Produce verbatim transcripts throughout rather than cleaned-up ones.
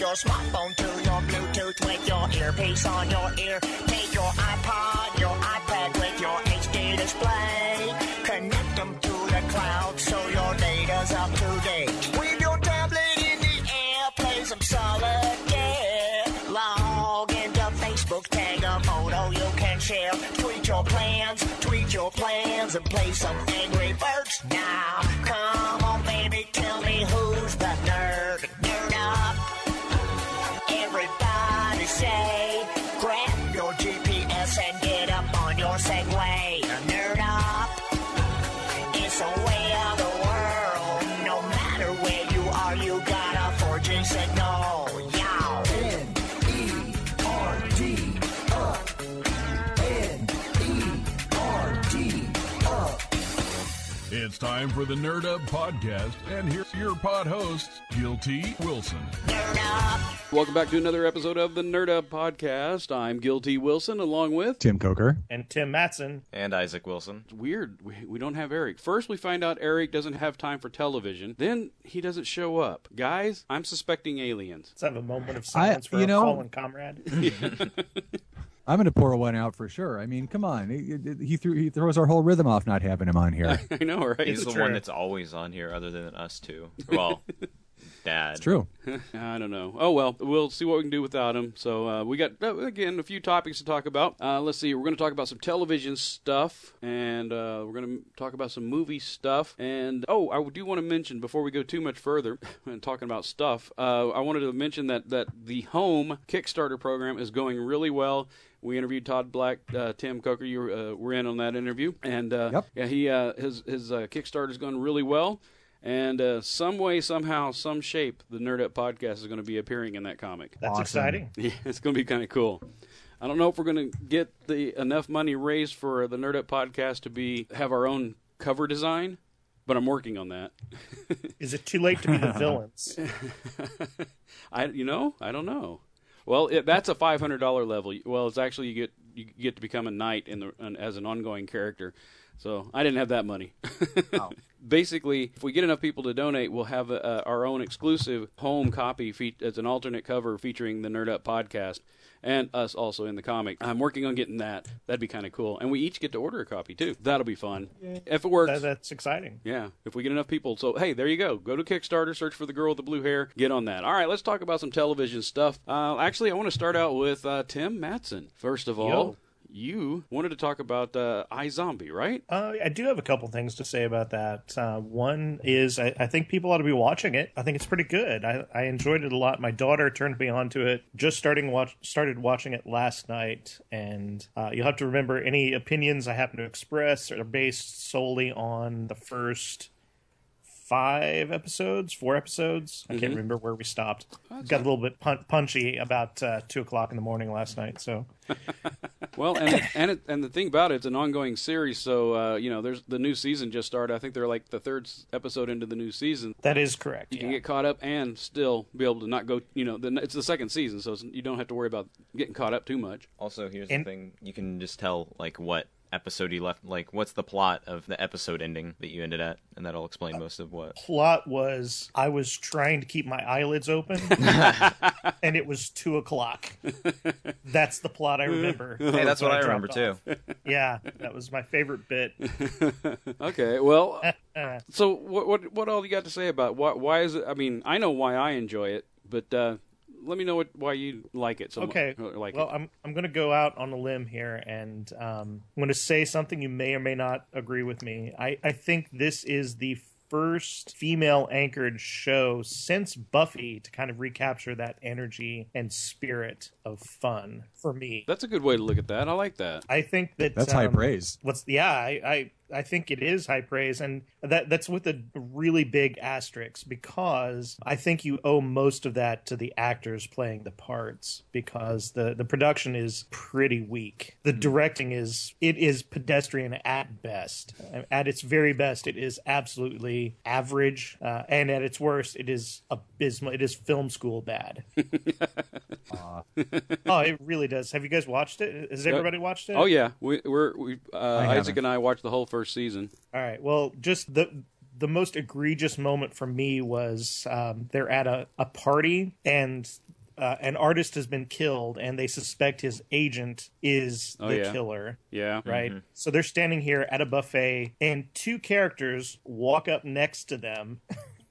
your smartphone to your Bluetooth with your earpiece on your ear. Take your iPod, your iPad with your H D display. Connect them to the cloud so your data's up to date. With your tablet in the air, play some solitaire. Log into Facebook, tag a photo you can share. Tweet your plans, tweet your plans, and play some Angry Birds. Now, come on, baby, tell me who's the nerd. Nerd up. Everybody say, grab your G P S and get up on your Segway. Nerd up. It's a way of the world. No matter where you are, you got a four G signal. Yow. N E R D up. N E R D up. It's time for the Nerd Up Podcast, and here's your pod hosts, Guilty Wilson. Nerd up. Welcome back to another episode of the Nerd Up Podcast. I'm Guilty Wilson, along with... Tim Coker. And Tim Matson. And Isaac Wilson. It's weird. We, we don't have Eric. First, we find out Eric doesn't have time for television. Then, he doesn't show up. Guys, I'm suspecting aliens. Let's have a moment of silence I, for you a know, fallen comrade. I'm going to pour one out for sure. I mean, come on. He, he, threw, he throws our whole rhythm off not having him on here. I know, right? He's the true. one that's always on here other than us two. Well, Dad. It's true. I don't know. Oh, well, we'll see what we can do without him. So, uh, we got, uh, again, a few topics to talk about. Uh, let's see. We're going to talk about some television stuff, and uh, we're going to talk about some movie stuff. And, oh, I do want to mention, before we go too much further, and talking about stuff, uh, I wanted to mention that, that the Home Kickstarter program is going really well. We interviewed Todd Black, uh, Tim Coker. You were, uh, were in on that interview, and uh, Yep. yeah, he uh, his his uh, Kickstarter's going really well. And uh, some way, somehow, some shape, the Nerd Up Podcast is going to be appearing in that comic. That's Awesome. exciting. Yeah, it's going to be kind of cool. I don't know if we're going to get the enough money raised for the Nerd Up Podcast to be have our own cover design, but I'm working on that. Is it too late to be the villains? I you know I don't know. Well, it, that's a five hundred dollar level. Well, it's actually you get you get to become a knight in the an, as an ongoing character. So I didn't have that money. Wow. Basically, if we get enough people to donate, we'll have uh, our own exclusive home copy fe- as an alternate cover featuring the Nerd Up Podcast and us also in the comic. I'm working on getting that. That'd be kind of cool. And we each get to order a copy, too. That'll be fun. Yeah. If it works. That, that's exciting. Yeah, if we get enough people. So, hey, there you go. Go to Kickstarter, search for the girl with the blue hair, get on that. All right, let's talk about some television stuff. Uh, actually, I want to start out with uh, Tim Matson. First of all, Yo. you wanted to talk about uh, iZombie, right? Uh, I do have a couple things to say about that. Uh, one is I, I think people ought to be watching it. I think it's pretty good. I, I enjoyed it a lot. My daughter turned me on to it. Just starting watch started watching it last night, and uh, you'll have to remember any opinions I happen to express are based solely on the first five episodes, four episodes. I can't remember where we stopped. Got a little bit pun- punchy about uh, two o'clock in the morning last night. So, Well, and and it, and the thing about it, it's an ongoing series. So uh, you know, there's the new season just started. I think they're like the third s- episode into the new season. that is correct. You can yeah. get caught up and still be able to not go. You know, the, it's the second season, so it's, you don't have to worry about getting caught up too much. Also, here's And- the thing. You can just tell, like, what episode you left, like, what's the plot of the episode ending that you ended at, and that'll explain most of what. Plot was I was trying to keep my eyelids open, and it was two o'clock. That's the plot I remember. Hey, that's what when I remember, dropped too. off. Yeah, that was my favorite bit. Okay, well, Uh, so what what what all you got to say about why why is it? I mean, I know why I enjoy it, but uh, let me know what, why you like it so okay, much. Like well, it. I'm I'm going to go out on a limb here, and um, I'm going to say something you may or may not agree with me. I, I think this is the first female anchored show since Buffy to kind of recapture that energy and spirit of fun for me. That's a good way to look at that. I like that. I think that That's high um, praise. What's yeah, I, I I think it is high praise, and that that's with a really big asterisk because I think you owe most of that to the actors playing the parts because the the production is pretty weak. The directing is it is pedestrian at best. At its very best, it is absolutely average, uh, and at its worst, it is abysmal. It is film school bad. Uh, Oh, it really does. Have you guys watched it? Has everybody watched it? Oh yeah, we, we're we uh, haven't. Isaac and I watched the whole first season. All right. Well, just the the most egregious moment for me was um, they're at a, a party and uh, an artist has been killed, and they suspect his agent is Oh, the yeah. killer. Yeah. Right? So they're standing here at a buffet, and two characters walk up next to them.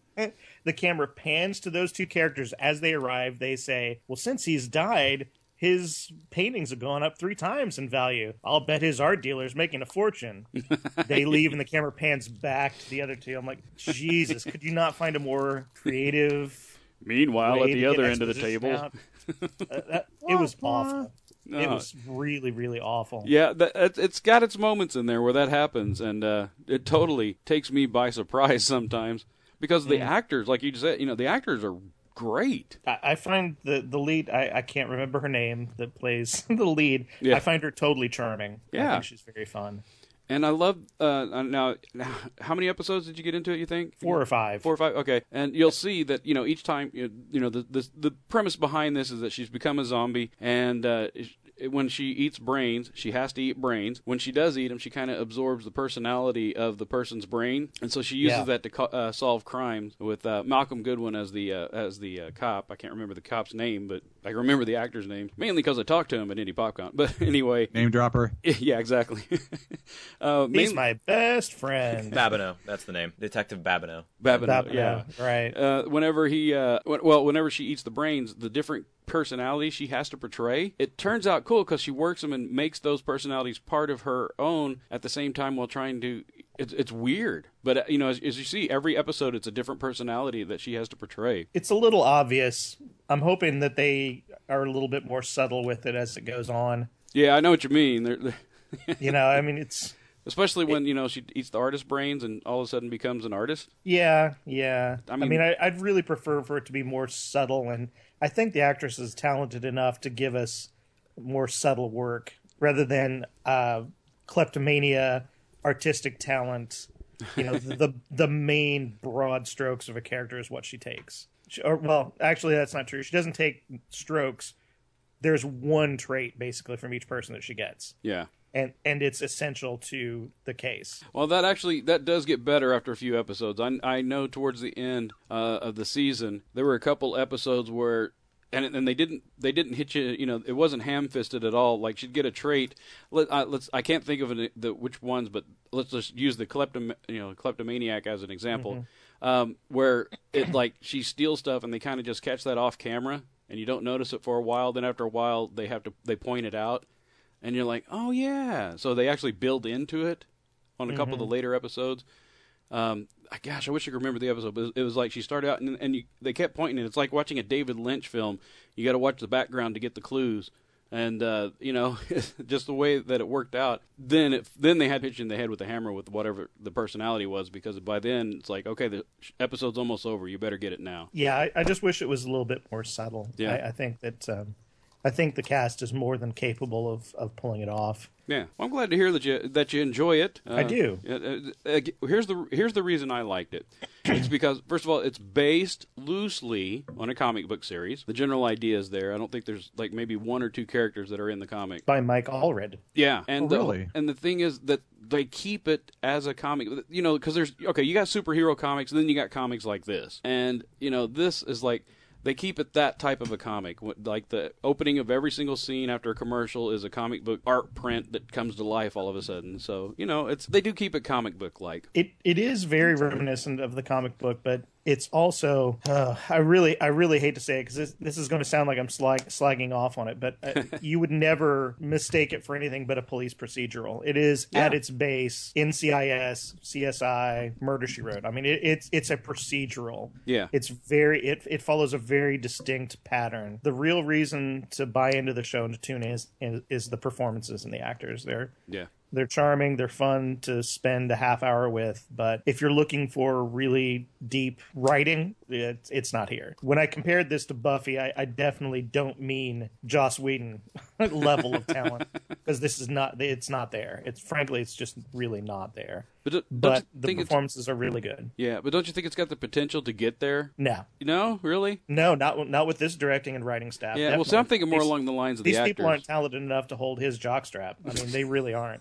The camera pans to those two characters as they arrive. They say, well, since he's died, his paintings have gone up three times in value. I'll bet his art dealer's making a fortune. They leave, and the camera pans back to the other two. I'm like, Jesus, could you not find a more creative Meanwhile, way at the to other get end of the exposition table. out? Uh, that- it was awful. It No. was really, really awful. Yeah, that, it's- it's got its moments in there where that happens, and uh, it totally takes me by surprise sometimes because the actors, like you said, you know, the actors are great. I, I find the the lead. I, I can't remember her name that plays the lead. Yeah. I find her totally charming. I Yeah. think she's very fun. And I love uh, now. How many episodes did you get into it? You think Four or five. Four or five. Okay, and you'll see that you know each time you you know the the, the premise behind this is that she's become a zombie, and uh, when she eats brains, she has to eat brains. When she does eat them, she kind of absorbs the personality of the person's brain, and so she uses Yeah. that to co- uh, solve crimes. With uh, Malcolm Goodwin as the uh, as the uh, cop, I can't remember the cop's name, but I can remember the actor's name mainly because I talked to him at Indie PopCon. But anyway, Name dropper. yeah, exactly. uh, He's main- my best friend. Babineau, that's the name. Detective Babineau. Babineau, Babineau, yeah. right. Uh, whenever he, uh, w- well, whenever she eats the brains, the different personalities she has to portray, it turns out cool because she works them and makes those personalities part of her own at the same time while trying to. It's it's weird, but uh, you know, as, as you see, every episode it's a different personality that she has to portray. It's a little obvious. I'm hoping that they are a little bit more subtle with it as it goes on. Yeah, I know what you mean. They're, they're, You know, I mean, it's especially when you know she eats the artist brains and all of a sudden becomes an artist. yeah, yeah. I I mean- mean, I, I'd really prefer for it to be more subtle, and I think the actress is talented enough to give us more subtle work rather than uh, kleptomania, artistic talent. You know, the, the the main broad strokes of a character is what she takes. She, or well, actually, that's not true. She doesn't take strokes. There's one trait basically from each person that she gets. Yeah. And and it's essential to the case. Well, that actually that does get better after a few episodes. I I know towards the end uh, of the season there were a couple episodes where and and they didn't they didn't hit you. You know, it wasn't ham fisted at all. Like she'd get a trait. Let uh, let's I can't think of it, the which ones, but let's just use the kleptom you know kleptomaniac as an example, Mm-hmm. um, where it like she steals stuff and they kind of just catch that off camera and you don't notice it for a while. Then after a while they have to they point it out. And you're like, oh, yeah. So they actually build into it on a couple of the later episodes. Um, gosh, I wish I could remember the episode. But it was like she started out, and, and you, they kept pointing it. It's like watching a David Lynch film. You got to watch the background to get the clues. And, uh, you know, just the way that it worked out. Then it, then they had pitched in the head with the hammer with whatever the personality was. Because by then, it's like, okay, the episode's almost over. You better get it now. Yeah, I, I just wish it was a little bit more subtle. Yeah. I, I think that um, I think the cast is more than capable of, of pulling it off. Yeah, well, I'm glad to hear that you that you enjoy it. Uh, I do. uh, uh, uh, here's the here's the reason I liked it. It's because first of all, it's based loosely on a comic book series. The general idea is there. I don't think there's like maybe one or two characters that are in the comic. By Mike Allred. Yeah, and Oh, the, really? and the thing is that they keep it as a comic. You know, because there's okay, you got superhero comics, and then you got comics like this, and you know, this is like. They keep it that type of a comic. Like the opening of every single scene after a commercial is a comic book art print that comes to life all of a sudden. So, you know, it's they do keep it comic book-like. It it is very reminiscent of the comic book, but it's also uh, I really I really hate to say it because this, this is going to sound like I'm slag, slagging off on it, but uh, you would never mistake it for anything but a police procedural. It is Yeah. at its base N C I S, C S I, Murder She Wrote. I mean, it, it's it's a procedural. Yeah. It's very it it follows a very distinct pattern. The real reason to buy into the show and to tune in is is, is the performances and the actors. They're Yeah. They're charming. They're fun to spend a half hour with. But if you're looking for really deep writing, it's, it's not here. When I compared this to Buffy, I, I definitely don't mean Joss Whedon level of talent because this is not. It's not there. It's frankly, it's just really not there. But, don't But you the think it's, performances are really good. yeah, but don't you think it's got the potential to get there? No, You know, really? no, not not with this directing and writing staff. Yeah. Well, so I'm definitely. thinking more These- along the lines of These the people aren't actors. talented enough to hold his jockstrap. I mean, they really aren't.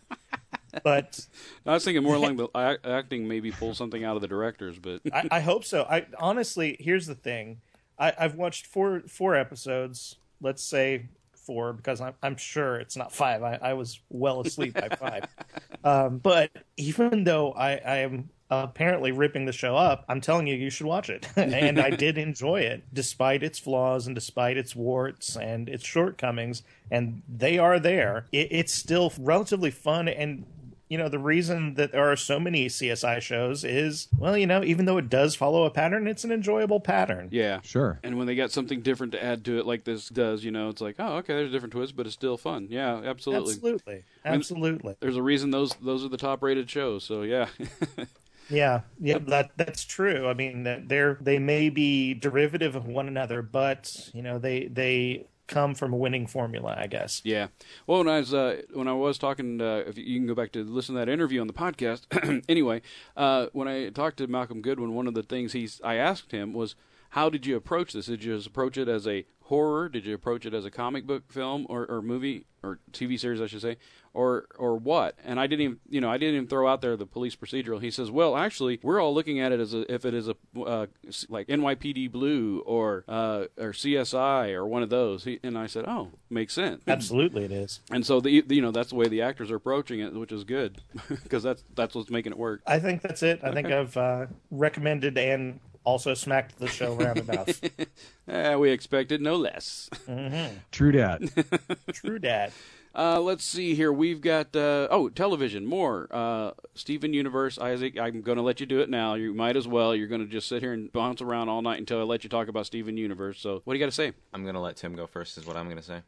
But I was thinking more along the act- acting, maybe pull something out of the directors, but I, I hope so. I honestly, here's the thing: I, I've watched four four episodes. Let's say four, because I'm I'm sure it's not five. I, I was well asleep by five. Um, but even though I, I am apparently ripping the show up, I'm telling you, you should watch it. And I did enjoy it, despite its flaws and despite its warts and its shortcomings. And they are there. It, it's still relatively fun. And you know, the reason that there are so many C S I shows is, well, you know, even though it does follow a pattern, it's an enjoyable pattern. Yeah. Sure. And when they got something different to add to it like this does, you know, it's like, oh, okay, there's a different twist, but it's still fun. Yeah, absolutely. Absolutely. Absolutely. I mean, there's a reason those those are the top rated shows, so yeah. Yeah, yeah, that that's true. I mean, that they're they may be derivative of one another, but you know, they they come from a winning formula, I guess. Yeah. Well, when I was uh, when I was talking, uh, if you can go back to listen to that interview on the podcast. Anyway, uh, when I talked to Malcolm Goodwin, one of the things he's I asked him was, how did you approach this? Did you just approach it as a horror? Did you approach it as a comic book film or, or movie or T V series, I should say, or or what? And I didn't even, you know, I didn't even throw out there the police procedural. He says, well, actually, we're all looking at it as a, if it is a uh, like N Y P D Blue or uh, or C S I or one of those. He, and I said, oh, makes sense. Absolutely, it is. And so the you know that's the way the actors are approaching it, which is good because that's that's what's making it work. I think that's it. I think I've uh, recommended and also smacked the show around enough. uh, we expected no less. Mm-hmm. True dat. True dat. Uh, let's see here. We've got, uh, oh, television, more. Uh, Steven Universe, Isaac, I'm going to let you do it now. You might as well. You're going to just sit here and bounce around all night until I let you talk about Steven Universe. So what do you got to say? I'm going to let Tim go first is what I'm going to say.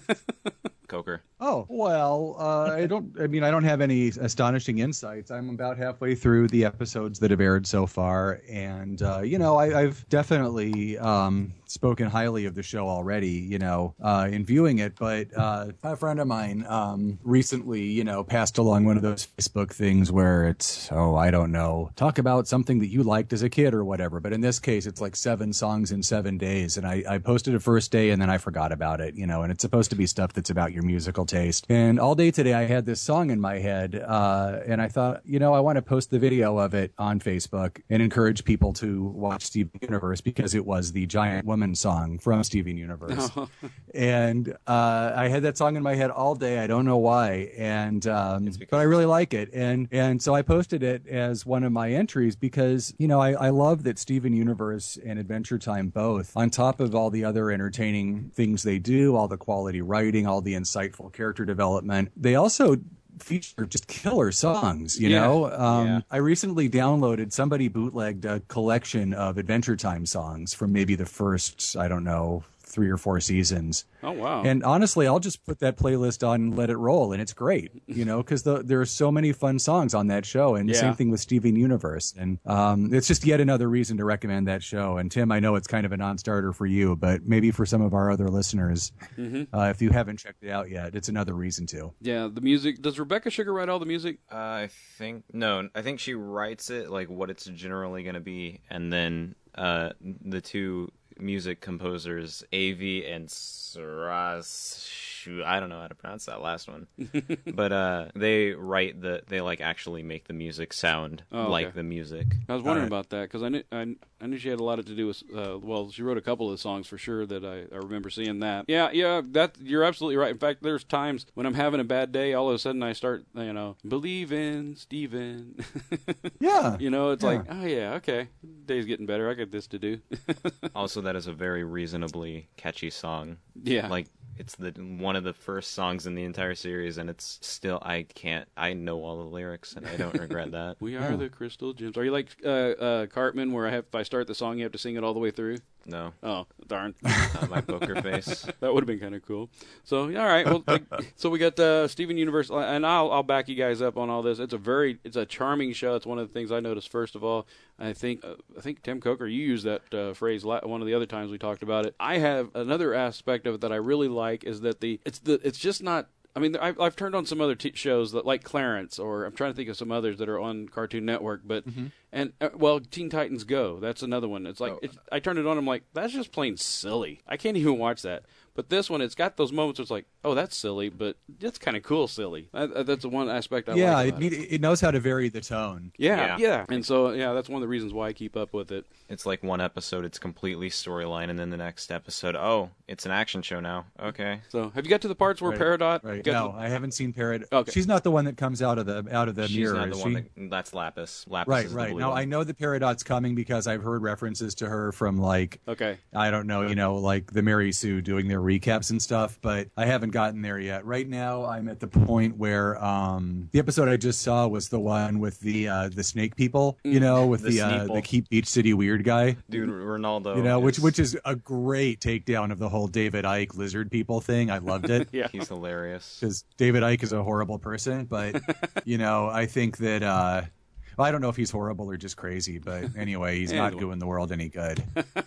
Coker. Oh, well, uh, I don't, I mean, I don't have any astonishing insights. I'm about halfway through the episodes that have aired so far. And, uh, you know, I, I've definitely um, spoken highly of the show already, you know, uh, in viewing it. But uh, a friend of mine um, recently, you know, passed along one of those Facebook things where it's, oh, I don't know, talk about something that you liked as a kid or whatever. But in this case, it's like seven songs in seven days. And I, I posted it first day and then I forgot about it, you know, and it's supposed to be stuff that's about your musical taste. And all day today I had this song in my head uh, and I thought, you know, I want to post the video of it on Facebook and encourage people to watch Steven Universe because it was the Giant Woman song from Steven Universe. Oh. And uh, I had that song in my head all day. I don't know why. And um, but I really like it. And and so I posted it as one of my entries because, you know, I, I love that Steven Universe and Adventure Time both, on top of all the other entertaining things they do, all the quality writing, all the insightful character development, they also feature just killer songs, you yeah. know? Um, yeah. I recently downloaded, somebody bootlegged a collection of Adventure Time songs from maybe the first, I don't know, three or four seasons. Oh, wow. And honestly, I'll just put that playlist on and let it roll, and it's great, you know, because the, there are so many fun songs on that show, and yeah. the same thing with Steven Universe. And um, it's just yet another reason to recommend that show. And Tim, I know it's kind of a non-starter for you, but maybe for some of our other listeners, mm-hmm. uh, if you haven't checked it out yet, it's another reason to. Yeah, the music. Does Rebecca Sugar write all the music? Uh, I think, no, I think she writes it, like what it's generally going to be, and then uh, the two music composers, Avi and Saras, I don't know how to pronounce that last one, but uh, they write the, they like actually make the music sound oh, okay. like the music. I was wondering uh, about that because I knew, I, I knew she had a lot to do with, uh, well, she wrote a couple of songs for sure that I, I remember seeing that. Yeah, yeah, that you're absolutely right. In fact, there's times when I'm having a bad day, all of a sudden I start, you know, believe in Steven. Yeah. You know, it's yeah. like, oh yeah, okay, day's getting better. I got this to do. Also, that is a very reasonably catchy song. Yeah. Like, it's the one of the first songs in the entire series, and it's still, I can't, I know all the lyrics, and I don't regret that. We are yeah. the Crystal Gems. Are you like uh, uh, Cartman, where I have, if I start the song, you have to sing it all the way through? No. Oh, darn. Not my poker face. That would have been kind of cool. So, all right. Well, like, so we got uh, Steven Universe, and I'll I'll back you guys up on all this. It's a very, it's a charming show. It's one of the things I noticed first of all. I think uh, I think Tim Coker, you used that uh, phrase la- one of the other times we talked about it. I have another aspect of it that I really like is that the it's the it's just not. I mean, I've, I've turned on some other t- shows that like Clarence, or I'm trying to think of some others that are on Cartoon Network, but mm-hmm. And uh, well, Teen Titans Go, that's another one. It's like Oh. it's, I turned it on. I'm like, that's just plain silly. I can't even watch that. But this one, it's got those moments where it's like, oh, that's silly, but that's kind of cool silly. That, that's the one aspect I yeah, like it, about need, it knows how to vary the tone. Yeah, yeah, Yeah. And so, yeah, that's one of the reasons why I keep up with it. It's like one episode, it's completely storyline, and then the next episode, oh, it's an action show now. Okay. So, have you got to the parts where Right, Peridot? Right. got No, the- I haven't seen Parrot. Okay. She's not the one that comes out of the out of the She's mirror, not the is one she? that, that's Lapis. Lapis Right, is the right. blue Now one. I know the Peridot's coming because I've heard references to her from like Okay. I don't know, you know, like the Mary Sue doing their recaps and stuff, but I haven't gotten there yet. Right now, I'm at the point where um, the episode I just saw was the one with the uh, the snake people, you know, with The the uh, Sneeple. the Keep Beach City weird guy, Dude, Ronaldo. you know, which is- which is a great takedown of the whole David Icke lizard people thing. I loved it. Yeah. He's hilarious. Because David Icke is a horrible person, but you know, I think that uh, well, I don't know if he's horrible or just crazy, but anyway, he's not Anyway. doing the world any good.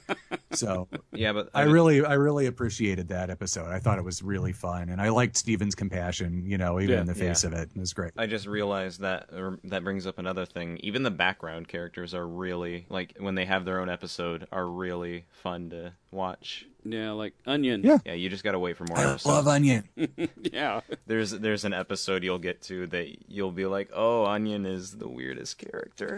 So Yeah, but I really, I really appreciated that episode. I thought it was really fun, and I liked Steven's compassion. You know, even Yeah, in the face yeah. of it, it was great. I just realized that or that brings up another thing. Even the background characters are really like when they have their own episode are really fun to watch. Yeah, like Onion. Yeah. Yeah, you just gotta wait for more I episodes. love Onion. Yeah. There's there's an episode you'll get to that you'll be like, oh, Onion is the weirdest character.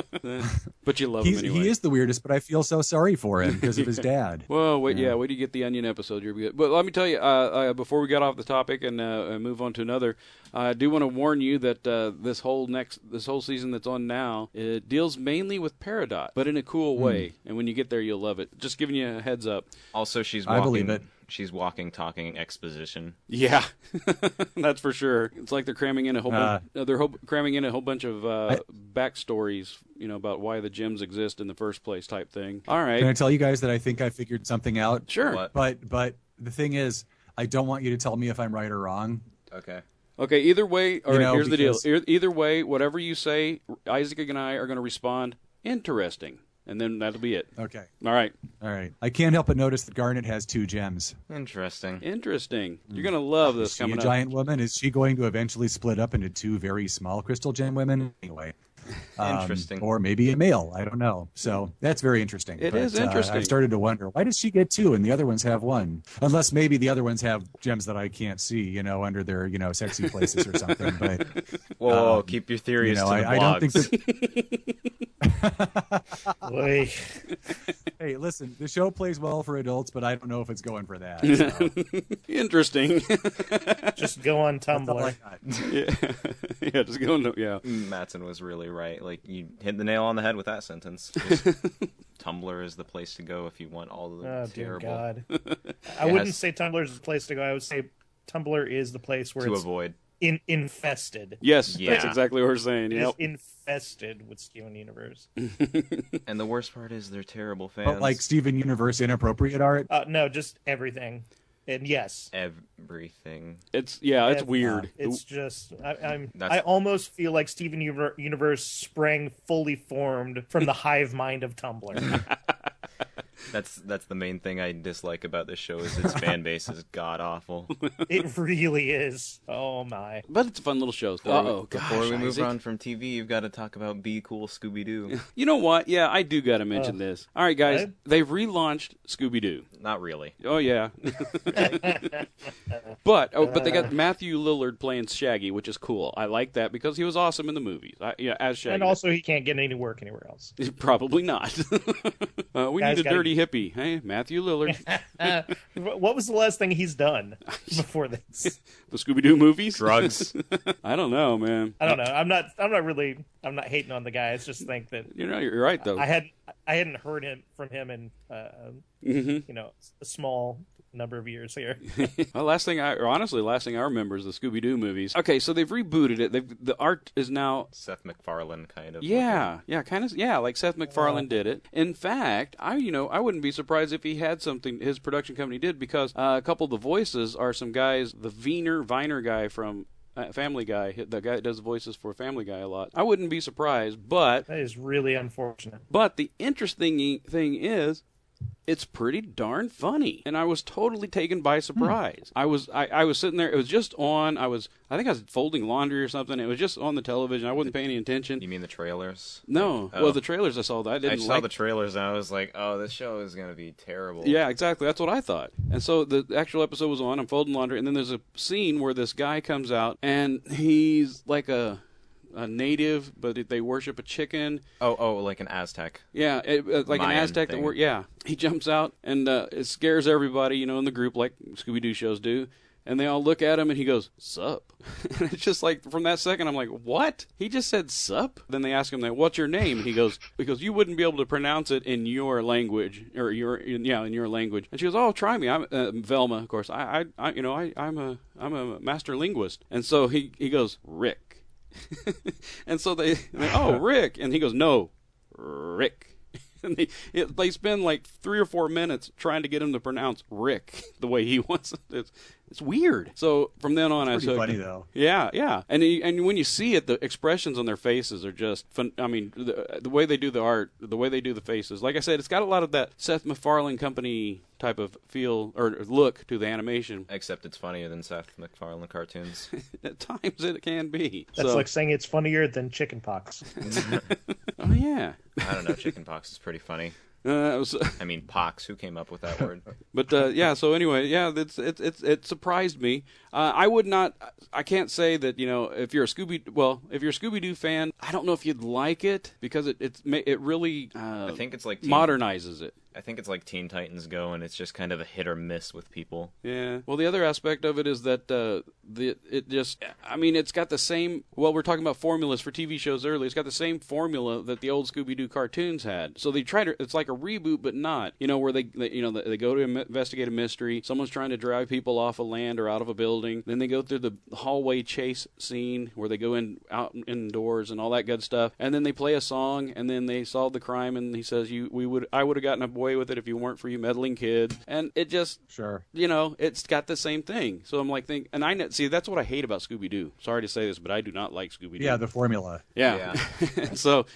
But you love He's, him anyway. He is the weirdest, but I feel so sorry for him because of his dad. Well, wait, yeah. Wait till you get the Onion episode. You're good. But let me tell you, uh, uh, before we get off the topic and uh, move on to another, uh, I do want to warn you that uh, this whole next, this whole season that's on now, it deals mainly with Peridot, but in a cool way. And when you get there, you'll love it. Just giving you a heads up. Also, she's I walking, believe it. She's walking, talking exposition. Yeah, that's for sure. It's like they're cramming in a whole Uh, bunch. Uh, they're ho- cramming in a whole bunch of uh, I- backstories, you know, about why the gyms exist in the first place, type thing. All Can I right, tell you guys that I think I figured something out? sure. What? But but the thing is, I don't want you to tell me if I'm right or wrong. Okay. Okay, either way, all You right, know, here's the deal. because- E- Either way, whatever you say, Isaac and I are going to respond, interesting. And then that'll be it. Okay. All right. All right. I can't help but notice that Garnet has two gems. Interesting. Interesting. You're going to love this Is she coming a up. giant woman? Is she going to eventually split up into two very small crystal gem women? Anyway. Um, Interesting. Or maybe a male. I don't know. So that's very interesting. It But, is uh, interesting. I started to wonder, why does she get two and the other ones have one? Unless maybe the other ones have gems that I can't see, you know, under their, you know, sexy places or something. But, Whoa, whoa, um, keep your you theories know, to the I, I don't think blogs. that. Boy. Hey, listen, the show plays well for adults, but I don't know if it's going for that. So. Interesting. Just go on That's all I Tumblr. got. yeah. yeah, just going to, yeah. Mattson was really right. Like, you hit the nail on the head with that sentence. Just, Tumblr is the place to go if you want all of the Oh, dear terrible God. I It wouldn't has- say Tumblr is the place to go. I would say Tumblr is the place where to it's avoid. in, infested. Yes, that's Yeah. exactly what we're saying. It Yep. is infested with Steven Universe. And the worst part is they're terrible fans. But like Steven Universe inappropriate art. Uh, no, just everything. And yes, everything. It's, yeah, it's Ev- weird. it's just I, I'm. That's- I almost feel like Steven Univer- Universe sprang fully formed from the hive mind of Tumblr. That's that's the main thing I dislike about this show is its fan base is god awful. It really is. Oh my! But it's a fun little show. Before, Uh-oh, we- gosh, before we move Isaac. on from T V, you've got to talk about Be Cool Scooby Doo. You know what? Yeah, I do got to mention this. All right, guys. What? They've relaunched Scooby-Doo. Not really. Oh, yeah. but oh, but they got Matthew Lillard playing Shaggy, which is cool. I like that because he was awesome in the movies. I, yeah, as Shaggy. And also, he can't get any work anywhere else. Probably not. uh, we Guys need a gotta- dirty hippie. Hey, Matthew Lillard. Uh, what was the last thing he's done before this? The Scooby-Doo movies? Drugs. I don't know, man. I don't know. I'm not. I'm not really. I'm not hating on the guy. I just think that You know, you're right, though. I had. I hadn't heard him from him in, uh, hmm you know, a small number of years here. Well, last thing I, or honestly, last thing I remember is the Scooby-Doo movies. Okay, so they've rebooted it. They've, the art is now Seth MacFarlane kind of. Yeah, yeah, kind of, yeah, like Seth MacFarlane did it. In fact, I, you know, I wouldn't be surprised if he had something his production company did because uh, a couple of the voices are some guys, the Viner Viner guy from uh, Family Guy, the guy that does the voices for Family Guy a lot. I wouldn't be surprised, but That is really unfortunate. but the interesting thing is it's pretty darn funny, and I was totally taken by surprise. Hmm. I was I, I was sitting there. It was just on. I was I think I was folding laundry or something. It was just on the television. I wasn't paying any attention. You mean the trailers? No. Oh. Well, the trailers I saw that I didn't I saw like. the trailers and I was like, oh, this show is gonna be terrible. Yeah, exactly. That's what I thought. And so the actual episode was on. I'm folding laundry, and then there's a scene where this guy comes out, and he's like a. a native, but they worship a chicken. Oh, oh, like an Aztec. Yeah, it, uh, like Mayan an Aztec. That wor- yeah, he jumps out and uh, it scares everybody, you know, in the group like Scooby-Doo shows do. And they all look at him and he goes, "Sup?" And it's just like from that second, I'm like, "What?" He just said "sup." Then they ask him, "What's your name?" And he goes, "Because you wouldn't be able to pronounce it in your language or your in, yeah in your language." And she goes, "Oh, try me." I'm uh, Velma, of course. I, I, I you know, I, I'm a I'm a master linguist. And so he he goes, "Rick." And so they, they, oh, Rick. And he goes, "No, Rick." And they, it, they spend like three or four minutes trying to get him to pronounce Rick the way he wants it. It's, it's weird. So from then on, it's I pretty said, funny though. Yeah, yeah. And he, and when you see it, the expressions on their faces are just fun. I mean, the, the way they do the art, the way they do the faces. Like I said, it's got a lot of that Seth MacFarlane Company type of feel or look to the animation. Except it's funnier than Seth MacFarlane cartoons. At times it can be. That's so, like saying it's funnier than chickenpox. oh yeah. I don't know. Chickenpox is pretty funny. Uh, it was, I mean, pox. Who came up with that word? But uh, yeah, so anyway, yeah, it's it's it's it surprised me. Uh, I would not. I can't say that you know if you're a Scooby. Well, if you're a Scooby-Doo fan, I don't know if you'd like it because it it's it really. Uh, I think it's like teen, modernizes it. I think it's like Teen Titans Go, and it's just kind of a hit or miss with people. Yeah. Well, the other aspect of it is that uh, the it just. I mean, it's got the same. Well, we're talking about formulas for T V shows earlier. It's got the same formula that the old Scooby-Doo cartoons had. So they try to. It's like a reboot, but not. You know, where they, they you know they go to investigate a mystery. Someone's trying to drive people off a land or out of a building. Then they go through the hallway chase scene where they go in out indoors and all that good stuff. And then they play a song, and then they solve the crime. And he says, "You, we would, I would have gotten away with it if you weren't for you meddling kids." And it just, sure, you know, it's got the same thing. So I'm like, think, and I know, see, that's what I hate about Scooby-Doo. Sorry to say this, but I do not like Scooby-Doo. Yeah, the formula. Yeah. yeah. so,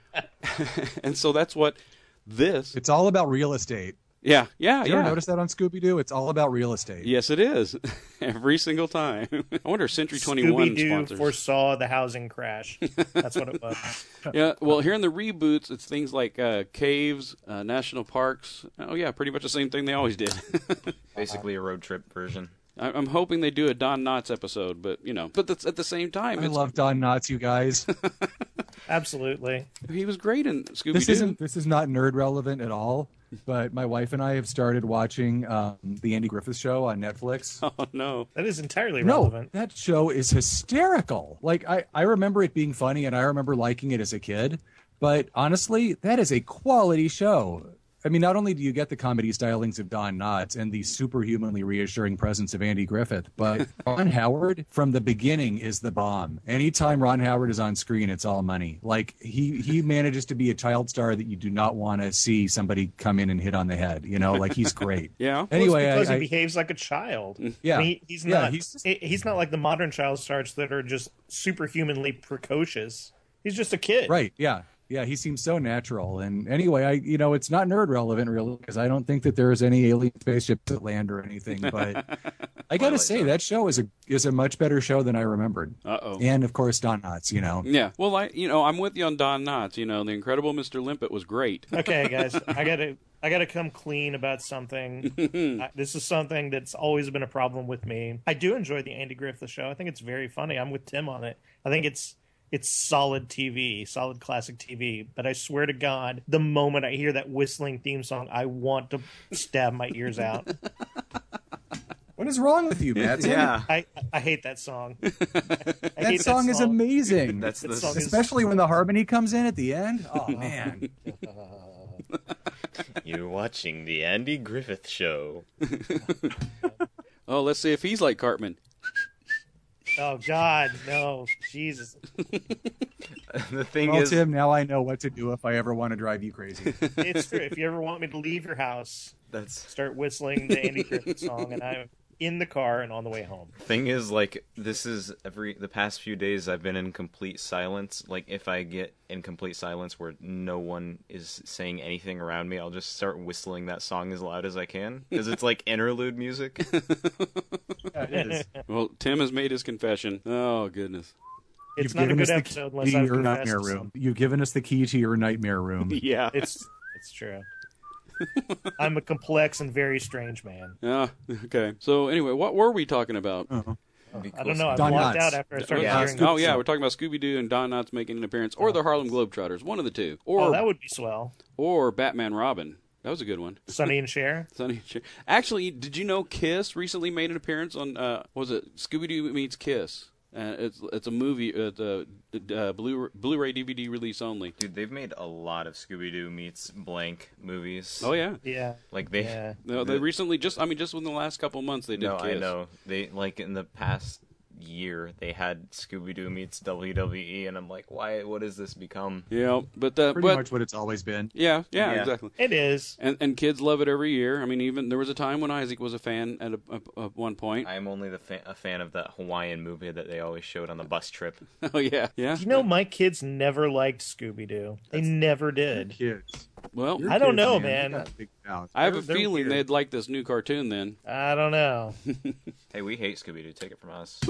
and so that's what this. It's all about real estate. Yeah, yeah, Did you yeah. ever notice that on Scooby-Doo? It's all about real estate. Yes, it is. Every single time. I wonder if Century twenty-one Scooby-Doo sponsors. foresaw the housing crash. That's what it was. Yeah, well, here in the reboots, it's things like uh, caves, uh, national parks. Oh, yeah, pretty much the same thing they always did. Basically a road trip version. I- I'm hoping they do a Don Knotts episode, but, you know. But that's, at the same time, I it's, love Don Knotts, you guys. Absolutely. he was great in Scooby-Doo. This isn't. This is not nerd relevant at all. But my wife and I have started watching um, the Andy Griffith Show on Netflix. Oh, no. That is entirely No, relevant. that show is hysterical. Like, I, I remember it being funny, and I remember liking it as a kid. But honestly, that is a quality show. I mean, not only do you get the comedy stylings of Don Knotts and the superhumanly reassuring presence of Andy Griffith, but Ron Howard from the beginning is the bomb. Anytime Ron Howard is on screen, it's all money. Like, he, he manages to be a child star that you do not want to see somebody come in and hit on the head. You know, like, he's great. Yeah. Anyway, well, it's because I, he I, behaves like a child. Yeah. I mean, he- he's Yeah, not. he's just- he- he's not like the modern child stars that are just superhumanly precocious. He's just a kid. right, yeah. Yeah, he seems so natural. And anyway, I you know, it's not nerd relevant really because I don't think that there's any alien spaceships that land or anything. But I got to say that show is a is a much better show than I remembered. Uh-oh. And of course, Don Knotts. You know. Yeah. Well, I you know I'm with you on Don Knotts. You know, the Incredible Mister Limpet was great. Okay, guys, I gotta I gotta come clean about something. I, this is something that's always been a problem with me. I do enjoy the Andy Griffith Show. I think it's very funny. I'm with Tim on it. I think it's it's solid T V, solid classic T V. But I swear to God, the moment I hear that whistling theme song, I want to stab my ears out. What is wrong with you, Matt? Yeah. I, I hate that song. I That hate song is amazing. That's That the song is- Especially when the harmony comes in at the end. Oh man. You're watching the Andy Griffith Show. Oh, let's see if he's like Cartman. Oh God, no, Jesus! The thing Well, is, Tim, now I know what to do if I ever want to drive you crazy. It's true. If you ever want me to leave your house, that's start whistling the Andy Griffith song, and I in the car and on the way home. Thing is, like, this is every the past few days I've been in complete silence. Like, if I get in complete silence where no one is saying anything around me, I'll just start whistling that song as loud as I can because it's like interlude music. Yeah, it is. Well, Tim has made his confession. Oh, goodness. It's You've not a given good us the episode key unless to I've your confessed nightmare to room. something. You've given us the key to your nightmare room. Yeah. It's it's true. I'm a complex and very strange man. Yeah. Okay. So anyway, what were we talking about? Uh-huh. I don't know. I Don blocked Knotts. out after I started Yeah. hearing. Oh yeah, we're talking about Scooby-Doo and Don Knotts making an appearance, or the Harlem Globetrotters, one of the two, or Oh, that would be swell. or Batman Robin. That was a good one. Sonny and Cher. Sonny, actually, did you know Kiss recently made an appearance on? Uh, what was it Scooby-Doo meets Kiss? Uh, it's it's a movie, uh, the uh, Blu Blu-ray D V D release only. Dude, they've made a lot of Scooby-Doo meets blank movies. Oh yeah, Yeah. Like they. Yeah. no, they recently just I mean just within the last couple months they did. No, Kiss. I know. They like in the past year they had Scooby-Doo meets W W E, and I'm like, why? What has this become? Yeah, but the Pretty but much what it's always been. yeah, yeah, Yeah. exactly. It is. And and kids love it every year. I mean, even there was a time when Isaac was a fan at a, a, at one point. I'm only the fa- a fan of that Hawaiian movie that they always showed on the bus trip. Oh yeah, yeah. You know, my kids never liked Scooby Doo. They never did. Kids. Well, Your I don't kids, know, They man. got big mouths. I have they're- a they're feeling weird. they'd like this new cartoon then. I don't know. Hey, we hate Scooby-Doo. Take it from us.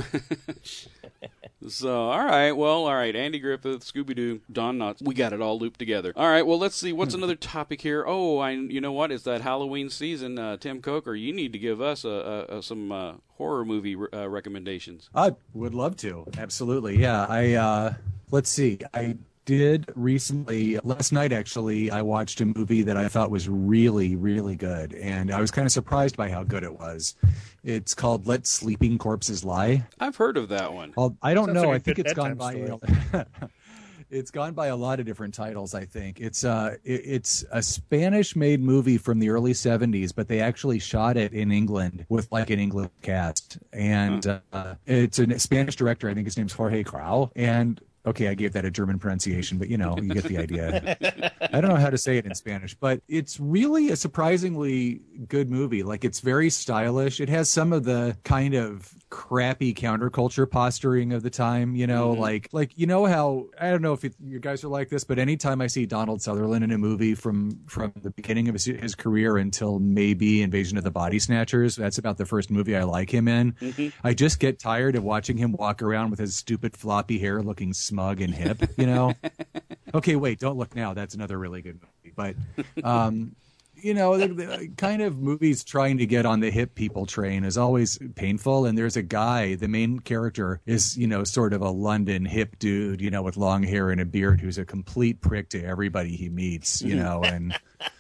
So, all right, well, all right, Andy Griffith, Scooby-Doo, Don Knotts, we got it all looped together. All right, well, let's see, what's another topic here? Oh, I, you know what, it's that Halloween season. Uh, Tim Coker, you need to give us uh, uh, some uh, horror movie uh, recommendations. I would love to. Absolutely. Yeah. I uh let's see. I did recently last night actually I watched a movie that I thought was really, really good, and I was kind of surprised by how good it was. It's called Let Sleeping Corpses Lie. I've heard of that one. Well, I don't Sounds know. like a I think good it's gone bedtime by it's gone by a lot of different titles, I think. It's uh it, it's a Spanish-made movie from the early seventies, but they actually shot it in England with like an English cast. And uh, it's a Spanish director, I think his name's Jorge Grau, and okay, I gave that a German pronunciation, but you know, you get the idea. I don't know how to say it in Spanish, but it's really a surprisingly good movie. Like, it's very stylish. It has some of the kind of crappy counterculture posturing of the time, you know, Mm-hmm. like, like, you know how, I don't know if it, you guys are like this, but anytime I see Donald Sutherland in a movie from, from the beginning of his, his career until maybe Invasion of the Body Snatchers, that's about the first movie I like him in. Mm-hmm. I just get tired of watching him walk around with his stupid floppy hair looking smug and hip, you know? Okay, wait, don't look now. That's another really good movie. But, um, you know, the, the kind of movies trying to get on the hip people train is always painful. And there's a guy, the main character is, you know, sort of a London hip dude, you know, with long hair and a beard who's a complete prick to everybody he meets, you know, and...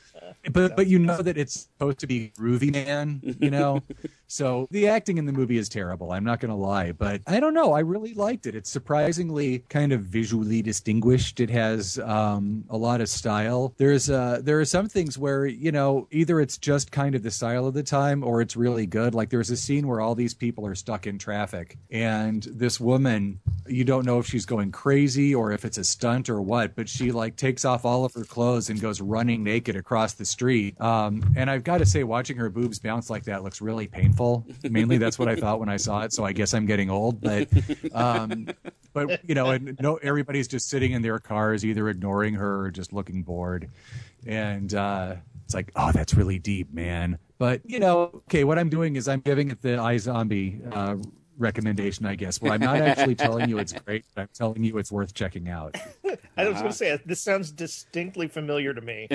But but you know that it's supposed to be groovy man, you know? So the acting in the movie is terrible. I'm not going to lie. But I don't know. I really liked it. It's surprisingly kind of visually distinguished. It has um, a lot of style. There's uh, there are some things where, you know, either it's just kind of the style of the time or it's really good. Like there's a scene where all these people are stuck in traffic. And this woman, you don't know if she's going crazy or if it's a stunt or what, but she like takes off all of her clothes and goes running naked across the street. Um, and I've got to say, watching her boobs bounce like that looks really painful. Mainly that's what I thought when I saw it. So I guess I'm getting old, but, um, but you know, and no, everybody's just sitting in their cars, either ignoring her or just looking bored. And, uh, it's like, oh, that's really deep, man. But you know, okay, what I'm doing is I'm giving it the iZombie, uh, recommendation, I guess. Well, I'm not actually telling you it's great, but I'm telling you it's worth checking out. I was going to say, this sounds distinctly familiar to me.